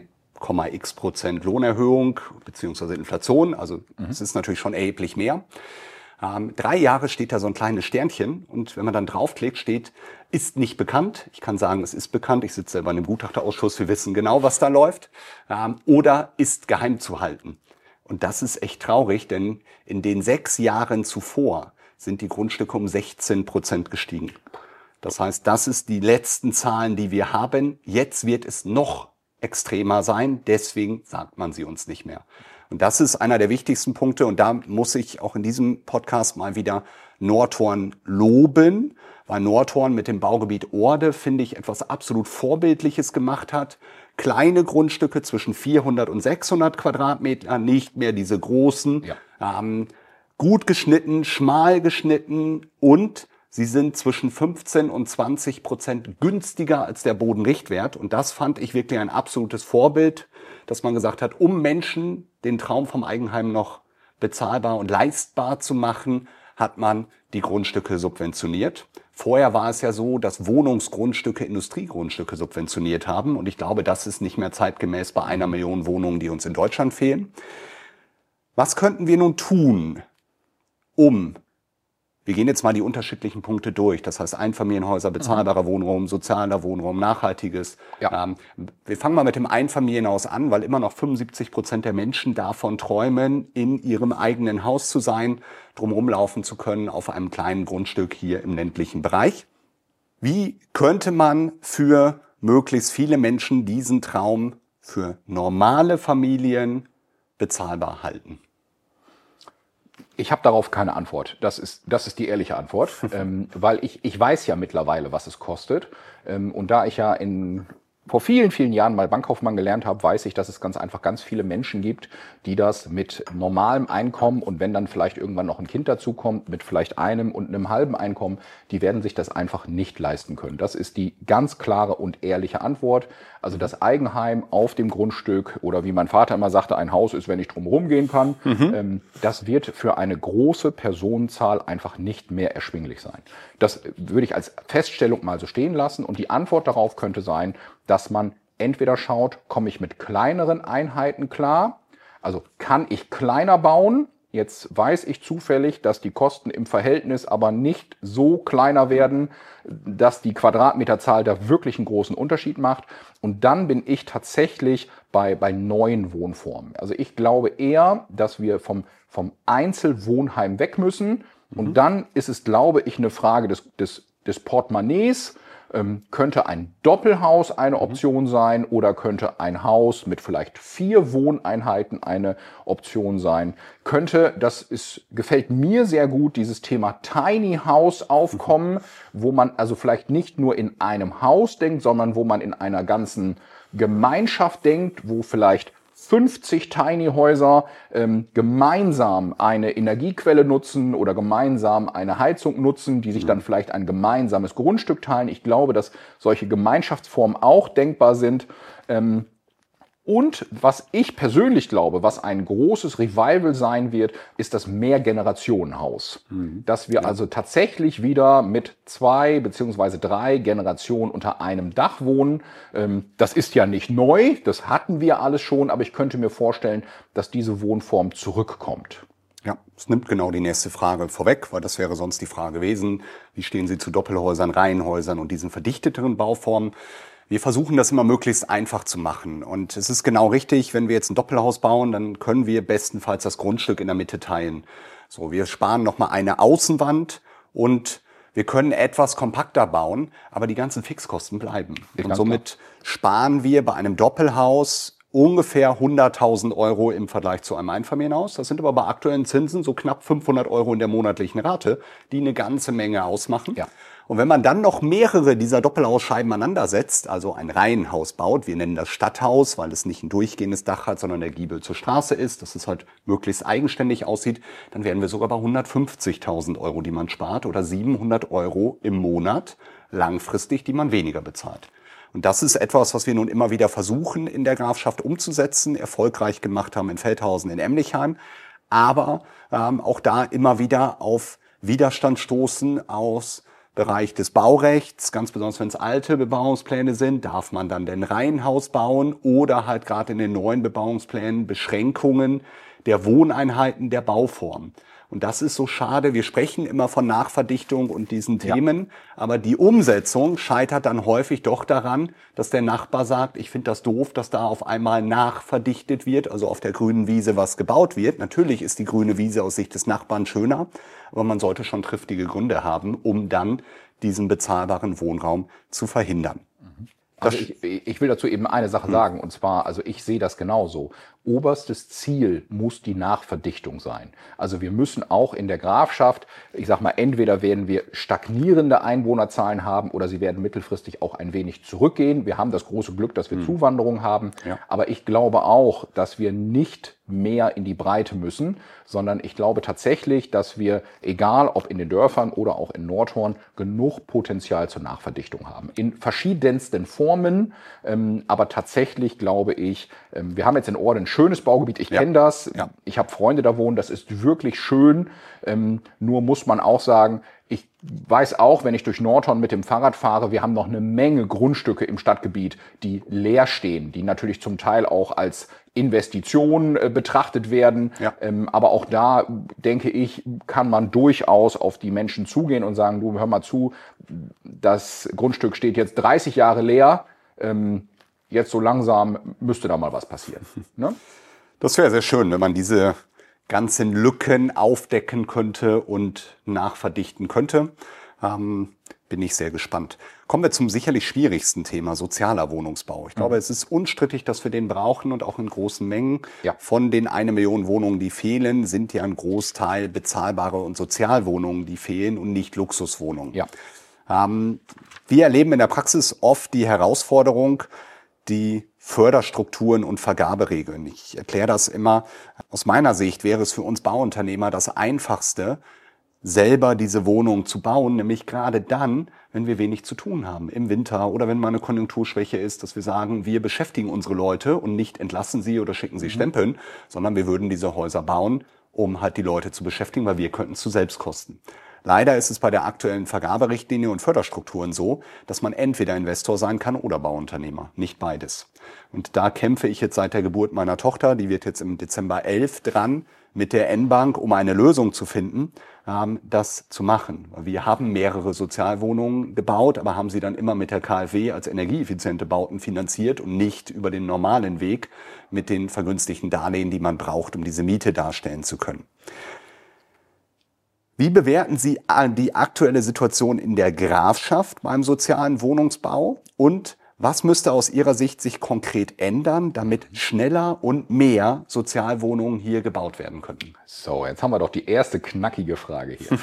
2,x% Lohnerhöhung bzw. Inflation, also es ist natürlich schon erheblich mehr. 3 Jahre steht da so ein kleines Sternchen und wenn man dann draufklickt, steht, ist nicht bekannt. Ich kann sagen, es ist bekannt, ich sitze selber in einem Gutachterausschuss, wir wissen genau, was da läuft, oder ist geheim zu halten. Und das ist echt traurig, denn in den 6 Jahren zuvor sind die Grundstücke um 16% gestiegen. Das heißt, das ist die letzten Zahlen, die wir haben. Jetzt wird es noch extremer sein, deswegen sagt man sie uns nicht mehr. Und das ist einer der wichtigsten Punkte und da muss ich auch in diesem Podcast mal wieder Nordhorn loben, weil Nordhorn mit dem Baugebiet Ohrde, finde ich, etwas absolut Vorbildliches gemacht hat. Kleine Grundstücke zwischen 400 und 600 Quadratmetern, nicht mehr diese großen, gut geschnitten, schmal geschnitten und sie sind zwischen 15 und 20% günstiger als der Bodenrichtwert. Und das fand ich wirklich ein absolutes Vorbild, dass man gesagt hat, um Menschen den Traum vom Eigenheim noch bezahlbar und leistbar zu machen, hat man die Grundstücke subventioniert. Vorher war es ja so, dass Wohnungsgrundstücke Industriegrundstücke subventioniert haben. Und ich glaube, das ist nicht mehr zeitgemäß bei 1 Million Wohnungen, die uns in Deutschland fehlen. Was könnten wir nun tun, wir gehen jetzt mal die unterschiedlichen Punkte durch. Das heißt Einfamilienhäuser, bezahlbarer Wohnraum, sozialer Wohnraum, nachhaltiges. Ja. Wir fangen mal mit dem Einfamilienhaus an, weil immer noch 75% der Menschen davon träumen, in ihrem eigenen Haus zu sein, drumherum laufen zu können auf einem kleinen Grundstück hier im ländlichen Bereich. Wie könnte man für möglichst viele Menschen diesen Traum für normale Familien bezahlbar halten? Ich habe darauf keine Antwort. Das ist die ehrliche Antwort, weil ich weiß ja mittlerweile, was es kostet. Und da ich ja vor vielen, vielen Jahren mal Bankkaufmann gelernt habe, weiß ich, dass es ganz einfach ganz viele Menschen gibt, die das mit normalem Einkommen und wenn dann vielleicht irgendwann noch ein Kind dazukommt, mit vielleicht einem und einem halben Einkommen, die werden sich das einfach nicht leisten können. Das ist die ganz klare und ehrliche Antwort. Also das Eigenheim auf dem Grundstück oder wie mein Vater immer sagte, ein Haus ist, wenn ich drum rumgehen kann, das wird für eine große Personenzahl einfach nicht mehr erschwinglich sein. Das würde ich als Feststellung mal so stehen lassen und die Antwort darauf könnte sein, dass man entweder schaut, komme ich mit kleineren Einheiten klar, also kann ich kleiner bauen. Jetzt weiß ich zufällig, dass die Kosten im Verhältnis aber nicht so kleiner werden, dass die Quadratmeterzahl da wirklich einen großen Unterschied macht. Und dann bin ich tatsächlich bei neuen Wohnformen. Also ich glaube eher, dass wir vom Einzelwohnheim weg müssen. Und dann ist es, glaube ich, eine Frage des Portemonnaies. Könnte ein Doppelhaus eine Option sein oder könnte ein Haus mit vielleicht 4 Wohneinheiten eine Option sein? Gefällt mir sehr gut, dieses Thema Tiny House Aufkommen, wo man also vielleicht nicht nur in einem Haus denkt, sondern wo man in einer ganzen Gemeinschaft denkt, wo vielleicht 50 Tiny-Häuser gemeinsam eine Energiequelle nutzen oder gemeinsam eine Heizung nutzen, die sich dann vielleicht ein gemeinsames Grundstück teilen. Ich glaube, dass solche Gemeinschaftsformen auch denkbar sind. Und was ich persönlich glaube, was ein großes Revival sein wird, ist das Mehrgenerationenhaus. Dass wir also tatsächlich wieder mit 2 beziehungsweise 3 Generationen unter einem Dach wohnen. Das ist ja nicht neu, das hatten wir alles schon, aber ich könnte mir vorstellen, dass diese Wohnform zurückkommt. Ja, es nimmt genau die nächste Frage vorweg, weil das wäre sonst die Frage gewesen, wie stehen Sie zu Doppelhäusern, Reihenhäusern und diesen verdichteteren Bauformen? Wir versuchen das immer möglichst einfach zu machen. Und es ist genau richtig, wenn wir jetzt ein Doppelhaus bauen, dann können wir bestenfalls das Grundstück in der Mitte teilen. So, wir sparen nochmal eine Außenwand und wir können etwas kompakter bauen, aber die ganzen Fixkosten bleiben. Und somit sparen wir bei einem Doppelhaus ungefähr 100.000 Euro im Vergleich zu einem Einfamilienhaus. Das sind aber bei aktuellen Zinsen so knapp 500 Euro in der monatlichen Rate, die eine ganze Menge ausmachen. Ja. Und wenn man dann noch mehrere dieser Doppelhausscheiben aneinander setzt, also ein Reihenhaus baut, wir nennen das Stadthaus, weil es nicht ein durchgehendes Dach hat, sondern der Giebel zur Straße ist, dass es halt möglichst eigenständig aussieht, dann wären wir sogar bei 150.000 Euro, die man spart, oder 700 Euro im Monat langfristig, die man weniger bezahlt. Und das ist etwas, was wir nun immer wieder versuchen in der Grafschaft umzusetzen, erfolgreich gemacht haben in Feldhausen, in Emlichheim, aber auch da immer wieder auf Widerstand stoßen aus Bereich des Baurechts, ganz besonders wenn es alte Bebauungspläne sind, darf man dann denn Reihenhaus bauen oder halt gerade in den neuen Bebauungsplänen Beschränkungen der Wohneinheiten der Bauform. Und das ist so schade. Wir sprechen immer von Nachverdichtung und diesen Themen, aber die Umsetzung scheitert dann häufig doch daran, dass der Nachbar sagt, ich finde das doof, dass da auf einmal nachverdichtet wird, also auf der grünen Wiese was gebaut wird. Natürlich ist die grüne Wiese aus Sicht des Nachbarn schöner, aber man sollte schon triftige Gründe haben, um dann diesen bezahlbaren Wohnraum zu verhindern. Also ich will dazu eben eine Sache sagen, und zwar, also ich sehe das genauso. Oberstes Ziel muss die Nachverdichtung sein. Also wir müssen auch in der Grafschaft, ich sag mal, entweder werden wir stagnierende Einwohnerzahlen haben oder sie werden mittelfristig auch ein wenig zurückgehen. Wir haben das große Glück, dass wir Zuwanderung haben. Ja. Aber ich glaube auch, dass wir nicht mehr in die Breite müssen, sondern ich glaube tatsächlich, dass wir, egal ob in den Dörfern oder auch in Nordhorn, genug Potenzial zur Nachverdichtung haben. In verschiedensten Formen, aber tatsächlich glaube ich, wir haben jetzt in Orden schönes Baugebiet. Ich kenne das. Ja. Ich habe Freunde da wohnen. Das ist wirklich schön. Nur muss man auch sagen, ich weiß auch, wenn ich durch Nordhorn mit dem Fahrrad fahre, wir haben noch eine Menge Grundstücke im Stadtgebiet, die leer stehen, die natürlich zum Teil auch als Investition betrachtet werden. Ja. Aber auch da, denke ich, kann man durchaus auf die Menschen zugehen und sagen, du, hör mal zu, das Grundstück steht jetzt 30 Jahre leer, jetzt so langsam müsste da mal was passieren. Ne? Das wäre sehr schön, wenn man diese ganzen Lücken aufdecken könnte und nachverdichten könnte. Bin ich sehr gespannt. Kommen wir zum sicherlich schwierigsten Thema, sozialer Wohnungsbau. Ich glaube, es ist unstrittig, dass wir den brauchen und auch in großen Mengen. Ja. Von den 1 Million Wohnungen, die fehlen, sind ja ein Großteil bezahlbare und Sozialwohnungen, die fehlen und nicht Luxuswohnungen. Ja. Wir erleben in der Praxis oft die Herausforderung, die Förderstrukturen und Vergaberegeln. Ich erkläre das immer. Aus meiner Sicht wäre es für uns Bauunternehmer das Einfachste, selber diese Wohnung zu bauen, nämlich gerade dann, wenn wir wenig zu tun haben, im Winter oder wenn mal eine Konjunkturschwäche ist, dass wir sagen, wir beschäftigen unsere Leute und nicht entlassen sie oder schicken sie stempeln, sondern wir würden diese Häuser bauen, um halt die Leute zu beschäftigen, weil wir könnten es zu Selbstkosten. Leider ist es bei der aktuellen Vergaberichtlinie und Förderstrukturen so, dass man entweder Investor sein kann oder Bauunternehmer, nicht beides. Und da kämpfe ich jetzt seit der Geburt meiner Tochter, die wird jetzt im Dezember 11 dran, mit der N-Bank, um eine Lösung zu finden, das zu machen. Wir haben mehrere Sozialwohnungen gebaut, aber haben sie dann immer mit der KfW als energieeffiziente Bauten finanziert und nicht über den normalen Weg mit den vergünstigten Darlehen, die man braucht, um diese Miete darstellen zu können. Wie bewerten Sie die aktuelle Situation in der Grafschaft beim sozialen Wohnungsbau und was müsste aus Ihrer Sicht sich konkret ändern, damit schneller und mehr Sozialwohnungen hier gebaut werden könnten? So, jetzt haben wir doch die erste knackige Frage hier.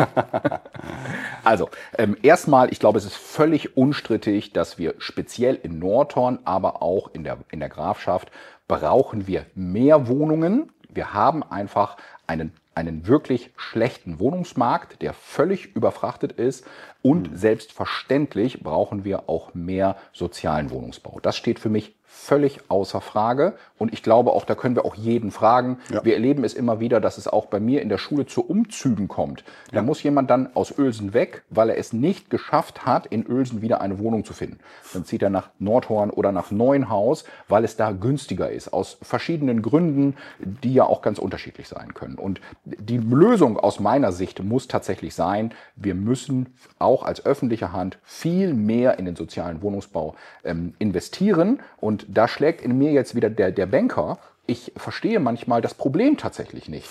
Also, erstmal, ich glaube, es ist völlig unstrittig, dass wir speziell in Nordhorn, aber auch in der Grafschaft, brauchen wir mehr Wohnungen. Wir haben einfach einen wirklich schlechten Wohnungsmarkt, der völlig überfrachtet ist. Und selbstverständlich brauchen wir auch mehr sozialen Wohnungsbau. Das steht für mich völlig außer Frage. Und ich glaube auch, da können wir auch jeden fragen. Ja. Wir erleben es immer wieder, dass es auch bei mir in der Schule zu Umzügen kommt. Da muss jemand dann aus Uelsen weg, weil er es nicht geschafft hat, in Uelsen wieder eine Wohnung zu finden. Dann zieht er nach Nordhorn oder nach Neuenhaus, weil es da günstiger ist. Aus verschiedenen Gründen, die ja auch ganz unterschiedlich sein können. Und die Lösung aus meiner Sicht muss tatsächlich sein, wir müssen auch als öffentliche Hand viel mehr in den sozialen Wohnungsbau investieren. Und da schlägt in mir jetzt wieder der Banker. Ich verstehe manchmal das Problem tatsächlich nicht.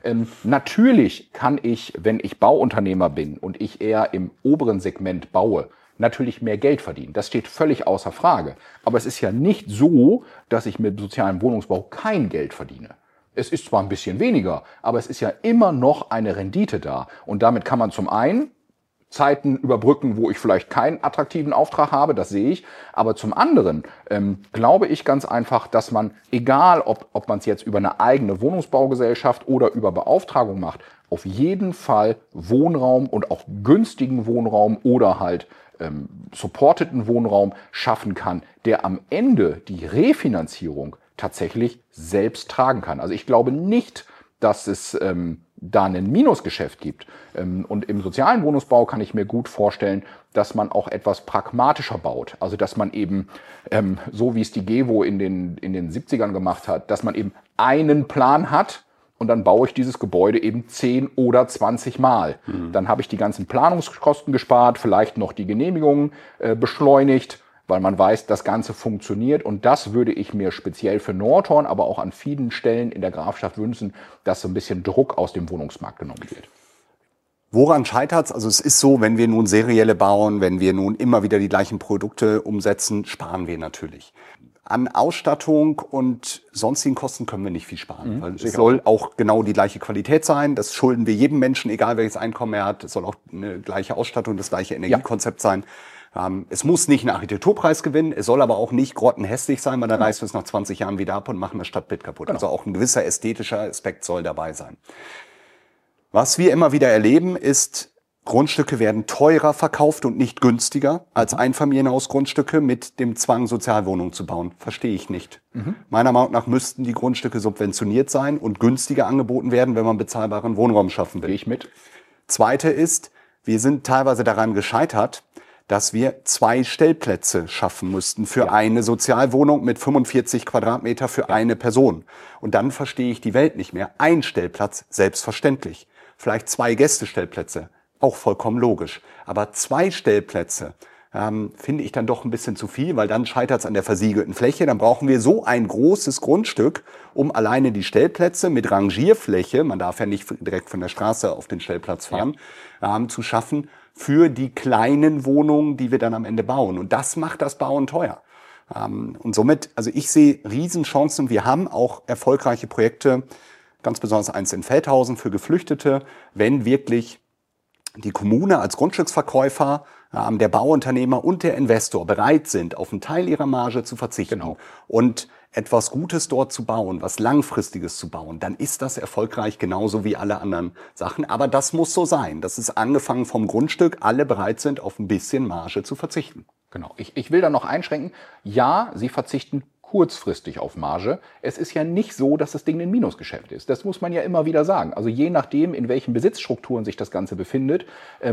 Natürlich kann ich, wenn ich Bauunternehmer bin und ich eher im oberen Segment baue, natürlich mehr Geld verdienen. Das steht völlig außer Frage. Aber es ist ja nicht so, dass ich mit sozialem Wohnungsbau kein Geld verdiene. Es ist zwar ein bisschen weniger, aber es ist ja immer noch eine Rendite da. Und damit kann man zum einen Zeiten überbrücken, wo ich vielleicht keinen attraktiven Auftrag habe, das sehe ich. Aber zum anderen glaube ich ganz einfach, dass man, egal ob man es jetzt über eine eigene Wohnungsbaugesellschaft oder über Beauftragung macht, auf jeden Fall Wohnraum und auch günstigen Wohnraum oder halt supporteten Wohnraum schaffen kann, der am Ende die Refinanzierung tatsächlich selbst tragen kann. Also ich glaube nicht, dass es da ein Minusgeschäft gibt. Und im sozialen Wohnungsbau kann ich mir gut vorstellen, dass man auch etwas pragmatischer baut. Also dass man eben, so wie es die GEWO in den 70ern gemacht hat, dass man eben einen Plan hat und dann baue ich dieses Gebäude eben 10 oder 20 Mal. Dann habe ich die ganzen Planungskosten gespart, vielleicht noch die Genehmigungen beschleunigt, weil man weiß, das Ganze funktioniert. Und das würde ich mir speziell für Nordhorn, aber auch an vielen Stellen in der Grafschaft wünschen, dass so ein bisschen Druck aus dem Wohnungsmarkt genommen wird. Woran scheitert's? Also es ist so, wenn wir nun serielle bauen, wenn wir nun immer wieder die gleichen Produkte umsetzen, sparen wir natürlich. An Ausstattung und sonstigen Kosten können wir nicht viel sparen. Weil es soll auch genau die gleiche Qualität sein. Das schulden wir jedem Menschen, egal welches Einkommen er hat. Es soll auch eine gleiche Ausstattung, das gleiche Energiekonzept sein. Es muss nicht einen Architekturpreis gewinnen, es soll aber auch nicht grottenhässlich sein, weil dann reißen wir es nach 20 Jahren wieder ab und machen das Stadtbild kaputt. Genau. Also auch ein gewisser ästhetischer Aspekt soll dabei sein. Was wir immer wieder erleben, ist Grundstücke werden teurer verkauft und nicht günstiger als Einfamilienhausgrundstücke mit dem Zwang, Sozialwohnungen zu bauen. Verstehe ich nicht. Meiner Meinung nach müssten die Grundstücke subventioniert sein und günstiger angeboten werden, wenn man bezahlbaren Wohnraum schaffen will. Gehe ich mit. Zweite ist, wir sind teilweise daran gescheitert, dass wir 2 Stellplätze schaffen müssten für eine Sozialwohnung mit 45 Quadratmeter für eine Person. Und dann verstehe ich die Welt nicht mehr. Ein Stellplatz, selbstverständlich. Vielleicht 2 Gästestellplätze, auch vollkommen logisch. Aber 2 Stellplätze finde ich dann doch ein bisschen zu viel, weil dann scheitert es an der versiegelten Fläche. Dann brauchen wir so ein großes Grundstück, um alleine die Stellplätze mit Rangierfläche, man darf ja nicht direkt von der Straße auf den Stellplatz fahren, zu schaffen für die kleinen Wohnungen, die wir dann am Ende bauen. Und das macht das Bauen teuer. Und somit, also ich sehe Riesenchancen. Wir haben auch erfolgreiche Projekte, ganz besonders eins in Feldhausen für Geflüchtete, wenn wirklich die Kommune als Grundstücksverkäufer, der Bauunternehmer und der Investor bereit sind, auf einen Teil ihrer Marge zu verzichten und etwas Gutes dort zu bauen, was Langfristiges zu bauen, dann ist das erfolgreich, genauso wie alle anderen Sachen. Aber das muss so sein. Das ist angefangen vom Grundstück, alle bereit sind, auf ein bisschen Marge zu verzichten. Genau. Ich will da noch einschränken. Ja, sie verzichten kurzfristig auf Marge. Es ist ja nicht so, dass das Ding ein Minusgeschäft ist. Das muss man ja immer wieder sagen. Also je nachdem, in welchen Besitzstrukturen sich das Ganze befindet,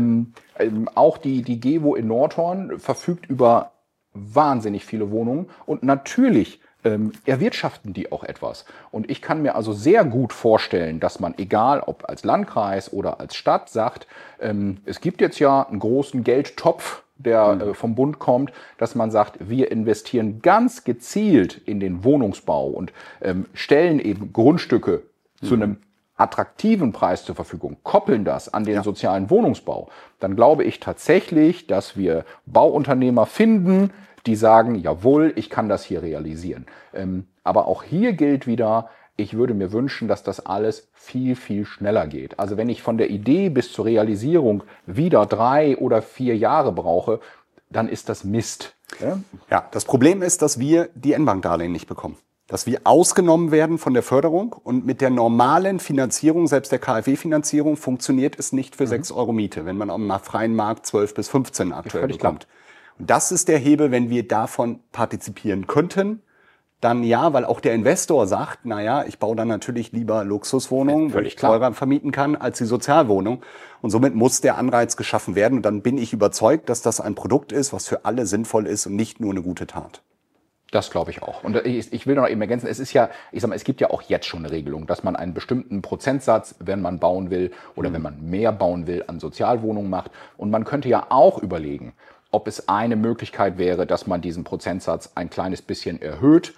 auch die GEWO in Nordhorn verfügt über wahnsinnig viele Wohnungen und natürlich erwirtschaften die auch etwas. Und ich kann mir also sehr gut vorstellen, dass man, egal ob als Landkreis oder als Stadt, sagt, es gibt jetzt ja einen großen Geldtopf, der vom Bund kommt, dass man sagt, wir investieren ganz gezielt in den Wohnungsbau und stellen eben Grundstücke zu einem attraktiven Preis zur Verfügung, koppeln das an den sozialen Wohnungsbau, dann glaube ich tatsächlich, dass wir Bauunternehmer finden, die sagen, jawohl, ich kann das hier realisieren. Aber auch hier gilt wieder, ich würde mir wünschen, dass das alles viel, viel schneller geht. Also wenn ich von der Idee bis zur Realisierung wieder 3 oder 4 Jahre brauche, dann ist das Mist. Ja, das Problem ist, dass wir die N-Bank-Darlehen nicht bekommen. Dass wir ausgenommen werden von der Förderung und mit der normalen Finanzierung, selbst der KfW-Finanzierung, funktioniert es nicht für 6 Euro Miete, wenn man am freien Markt 12 bis 15 aktuell bekommt. Und das ist der Hebel, wenn wir davon partizipieren könnten, dann ja, weil auch der Investor sagt, naja, ich baue dann natürlich lieber Luxuswohnungen, wo ich teurer vermieten kann als die Sozialwohnung. Und somit muss der Anreiz geschaffen werden. Und dann bin ich überzeugt, dass das ein Produkt ist, was für alle sinnvoll ist und nicht nur eine gute Tat. Das glaube ich auch. Und ich will noch eben ergänzen, es ist ja, ich sag mal, es gibt ja auch jetzt schon eine Regelung, dass man einen bestimmten Prozentsatz, wenn man bauen will oder wenn man mehr bauen will, an Sozialwohnungen macht. Und man könnte ja auch überlegen, ob es eine Möglichkeit wäre, dass man diesen Prozentsatz ein kleines bisschen erhöht.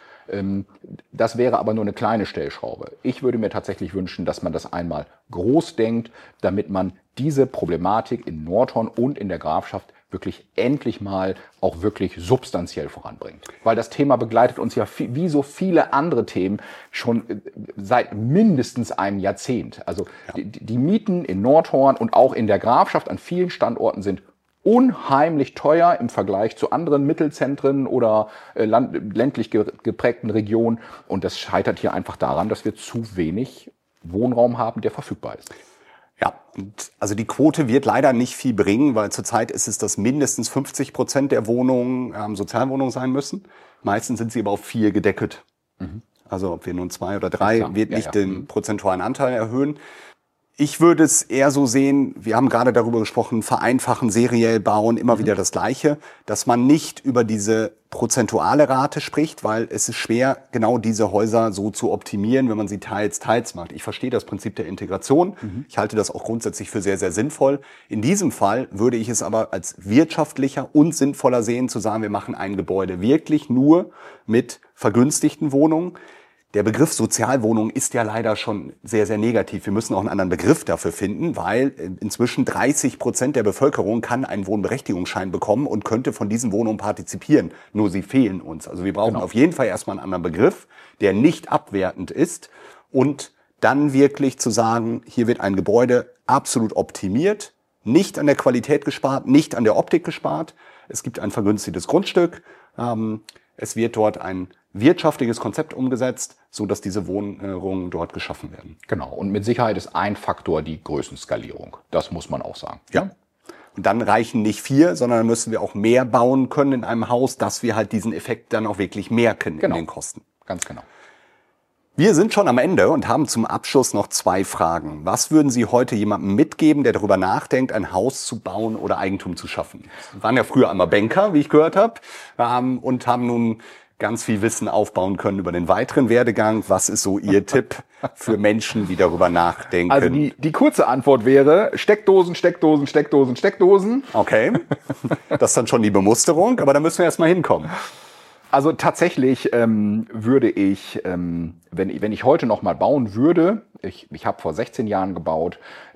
Das wäre aber nur eine kleine Stellschraube. Ich würde mir tatsächlich wünschen, dass man das einmal groß denkt, damit man diese Problematik in Nordhorn und in der Grafschaft wirklich endlich mal auch wirklich substanziell voranbringt. Weil das Thema begleitet uns ja wie so viele andere Themen schon seit mindestens einem Jahrzehnt. Also die Mieten in Nordhorn und auch in der Grafschaft an vielen Standorten sind unheimlich teuer im Vergleich zu anderen Mittelzentren oder ländlich geprägten Regionen. Und das scheitert hier einfach daran, dass wir zu wenig Wohnraum haben, der verfügbar ist. Ja, und also die Quote wird leider nicht viel bringen, weil zurzeit ist es, dass mindestens 50% der Wohnungen Sozialwohnungen sein müssen. Meistens sind sie aber auf 4 gedeckelt. Also ob wir nun 2 oder 3, wird nicht den prozentualen Anteil erhöhen. Ich würde es eher so sehen, wir haben gerade darüber gesprochen, vereinfachen, seriell bauen, immer wieder das Gleiche, dass man nicht über diese prozentuale Rate spricht, weil es ist schwer, genau diese Häuser so zu optimieren, wenn man sie teils macht. Ich verstehe das Prinzip der Integration. Ich halte das auch grundsätzlich für sehr, sehr sinnvoll. In diesem Fall würde ich es aber als wirtschaftlicher und sinnvoller sehen, zu sagen, wir machen ein Gebäude wirklich nur mit vergünstigten Wohnungen. Der Begriff Sozialwohnung ist ja leider schon sehr, sehr negativ. Wir müssen auch einen anderen Begriff dafür finden, weil inzwischen 30% der Bevölkerung kann einen Wohnberechtigungsschein bekommen und könnte von diesen Wohnungen partizipieren. Nur sie fehlen uns. Also wir brauchen auf jeden Fall erstmal einen anderen Begriff, der nicht abwertend ist und dann wirklich zu sagen, hier wird ein Gebäude absolut optimiert, nicht an der Qualität gespart, nicht an der Optik gespart. Es gibt ein vergünstigtes Grundstück. Es wird dort ein wirtschaftliches Konzept umgesetzt, so dass diese Wohnungen dort geschaffen werden. Genau. Und mit Sicherheit ist ein Faktor die Größenskalierung. Das muss man auch sagen. Ja. Und dann reichen nicht 4, sondern dann müssen wir auch mehr bauen können in einem Haus, dass wir halt diesen Effekt dann auch wirklich merken in den Kosten. Ganz genau. Wir sind schon am Ende und haben zum Abschluss noch 2 Fragen. Was würden Sie heute jemandem mitgeben, der darüber nachdenkt, ein Haus zu bauen oder Eigentum zu schaffen? Sie waren ja früher einmal Banker, wie ich gehört habe, und haben nun ganz viel Wissen aufbauen können über den weiteren Werdegang. Was ist so Ihr Tipp für Menschen, die darüber nachdenken? Also die kurze Antwort wäre Steckdosen, Steckdosen, Steckdosen, Steckdosen. Okay, das ist dann schon die Bemusterung, aber da müssen wir erstmal hinkommen. Also tatsächlich würde ich, wenn ich heute noch mal bauen würde, ich habe vor 16 Jahren gebaut,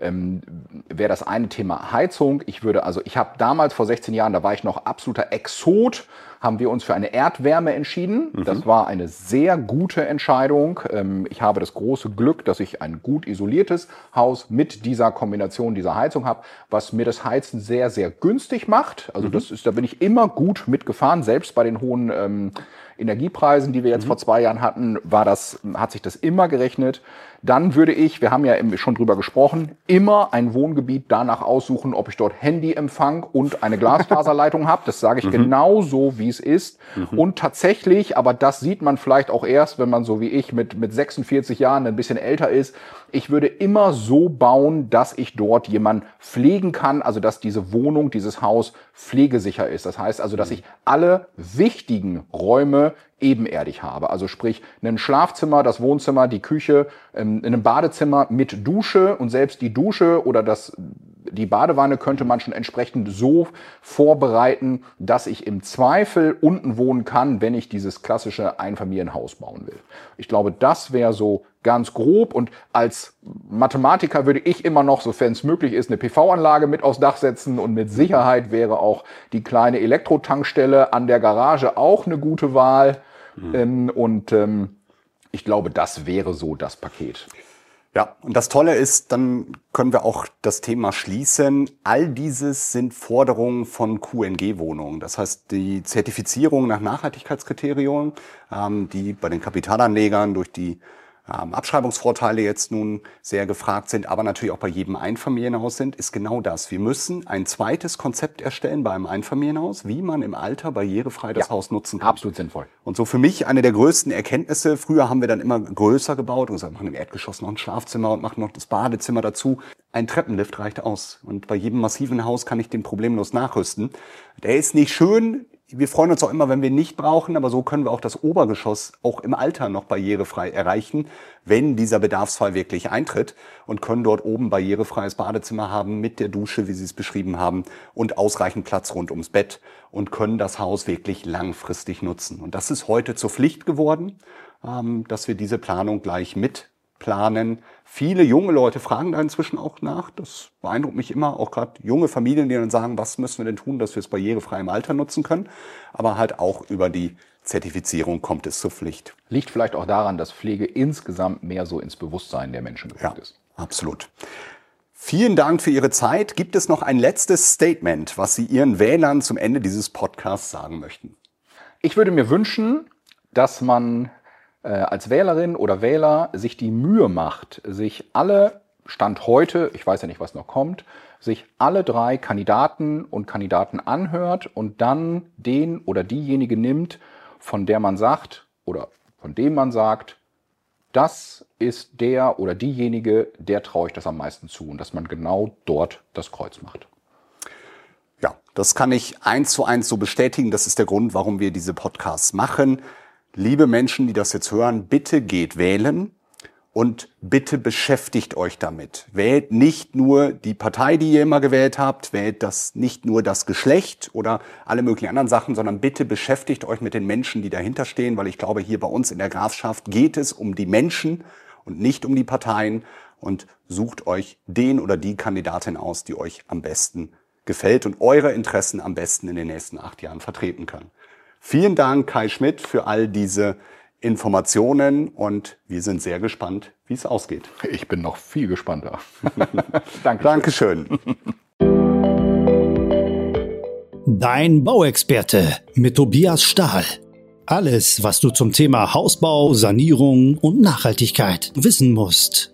wäre das eine Thema Heizung. Ich habe damals vor 16 Jahren, da war ich noch absoluter Exot, haben wir uns für eine Erdwärme entschieden. Das war eine sehr gute Entscheidung. Ich habe das große Glück, dass ich ein gut isoliertes Haus mit dieser Kombination dieser Heizung habe, was mir das Heizen sehr, sehr günstig macht. Also da bin ich immer gut mitgefahren, selbst bei den hohen Energiepreisen, die wir jetzt vor 2 Jahren hatten, hat sich das immer gerechnet. Dann würde ich, wir haben ja schon drüber gesprochen, immer ein Wohngebiet danach aussuchen, ob ich dort Handyempfang und eine Glasfaserleitung habe. Das sage ich genau so, wie es ist. Und tatsächlich, aber das sieht man vielleicht auch erst, wenn man so wie ich mit 46 Jahren ein bisschen älter ist, ich würde immer so bauen, dass ich dort jemanden pflegen kann, also dass diese Wohnung, dieses Haus pflegesicher ist. Das heißt also, dass ich alle wichtigen Räume ebenerdig habe. Also sprich, ein Schlafzimmer, das Wohnzimmer, die Küche, in einem Badezimmer mit Dusche und selbst die Dusche oder die Badewanne könnte man schon entsprechend so vorbereiten, dass ich im Zweifel unten wohnen kann, wenn ich dieses klassische Einfamilienhaus bauen will. Ich glaube, das wäre so ganz grob, und als Mathematiker würde ich immer noch, sofern es möglich ist, eine PV-Anlage mit aufs Dach setzen, und mit Sicherheit wäre auch die kleine Elektrotankstelle an der Garage auch eine gute Wahl. Ich glaube, das wäre so das Paket. Ja, und das Tolle ist, dann können wir auch das Thema schließen. All dieses sind Forderungen von QNG-Wohnungen. Das heißt, die Zertifizierung nach Nachhaltigkeitskriterien, die bei den Kapitalanlegern durch die Abschreibungsvorteile jetzt nun sehr gefragt sind, aber natürlich auch bei jedem Einfamilienhaus sind, ist genau das. Wir müssen ein zweites Konzept erstellen bei einem Einfamilienhaus, wie man im Alter barrierefrei das Haus nutzen kann. Absolut sinnvoll. Und so für mich eine der größten Erkenntnisse. Früher haben wir dann immer größer gebaut und gesagt, wir machen im Erdgeschoss noch ein Schlafzimmer und machen noch das Badezimmer dazu. Ein Treppenlift reicht aus. Und bei jedem massiven Haus kann ich den problemlos nachrüsten. Der ist nicht schön. Wir freuen uns auch immer, wenn wir ihn nicht brauchen, aber so können wir auch das Obergeschoss auch im Alter noch barrierefrei erreichen, wenn dieser Bedarfsfall wirklich eintritt, und können dort oben barrierefreies Badezimmer haben mit der Dusche, wie Sie es beschrieben haben, und ausreichend Platz rund ums Bett, und können das Haus wirklich langfristig nutzen. Und das ist heute zur Pflicht geworden, dass wir diese Planung gleich mitplanen. Viele junge Leute fragen da inzwischen auch nach. Das beeindruckt mich immer, auch gerade junge Familien, die dann sagen, was müssen wir denn tun, dass wir es barrierefrei im Alter nutzen können. Aber halt auch über die Zertifizierung kommt es zur Pflicht. Liegt vielleicht auch daran, dass Pflege insgesamt mehr so ins Bewusstsein der Menschen gerückt ist. Absolut. Vielen Dank für Ihre Zeit. Gibt es noch ein letztes Statement, was Sie Ihren Wählern zum Ende dieses Podcasts sagen möchten? Ich würde mir wünschen, dass man als Wählerin oder Wähler sich die Mühe macht, sich alle, Stand heute, ich weiß ja nicht, was noch kommt, sich alle 3 Kandidaten und Kandidaten anhört und dann den oder diejenige nimmt, von der man sagt oder von dem man sagt, das ist der oder diejenige, der traue ich das am meisten zu, und dass man genau dort das Kreuz macht. Ja, das kann ich 1:1 so bestätigen. Das ist der Grund, warum wir diese Podcasts machen. Liebe Menschen, die das jetzt hören, bitte geht wählen und bitte beschäftigt euch damit. Wählt nicht nur die Partei, die ihr immer gewählt habt, wählt nicht nur das Geschlecht oder alle möglichen anderen Sachen, sondern bitte beschäftigt euch mit den Menschen, die dahinter stehen, weil ich glaube, hier bei uns in der Grafschaft geht es um die Menschen und nicht um die Parteien, und sucht euch den oder die Kandidatin aus, die euch am besten gefällt und eure Interessen am besten in den nächsten 8 Jahren vertreten kann. Vielen Dank, Kai Schmidt, für all diese Informationen, und wir sind sehr gespannt, wie es ausgeht. Ich bin noch viel gespannter. Dankeschön. Dein Bauexperte mit Tobias Stahl. Alles, was du zum Thema Hausbau, Sanierung und Nachhaltigkeit wissen musst.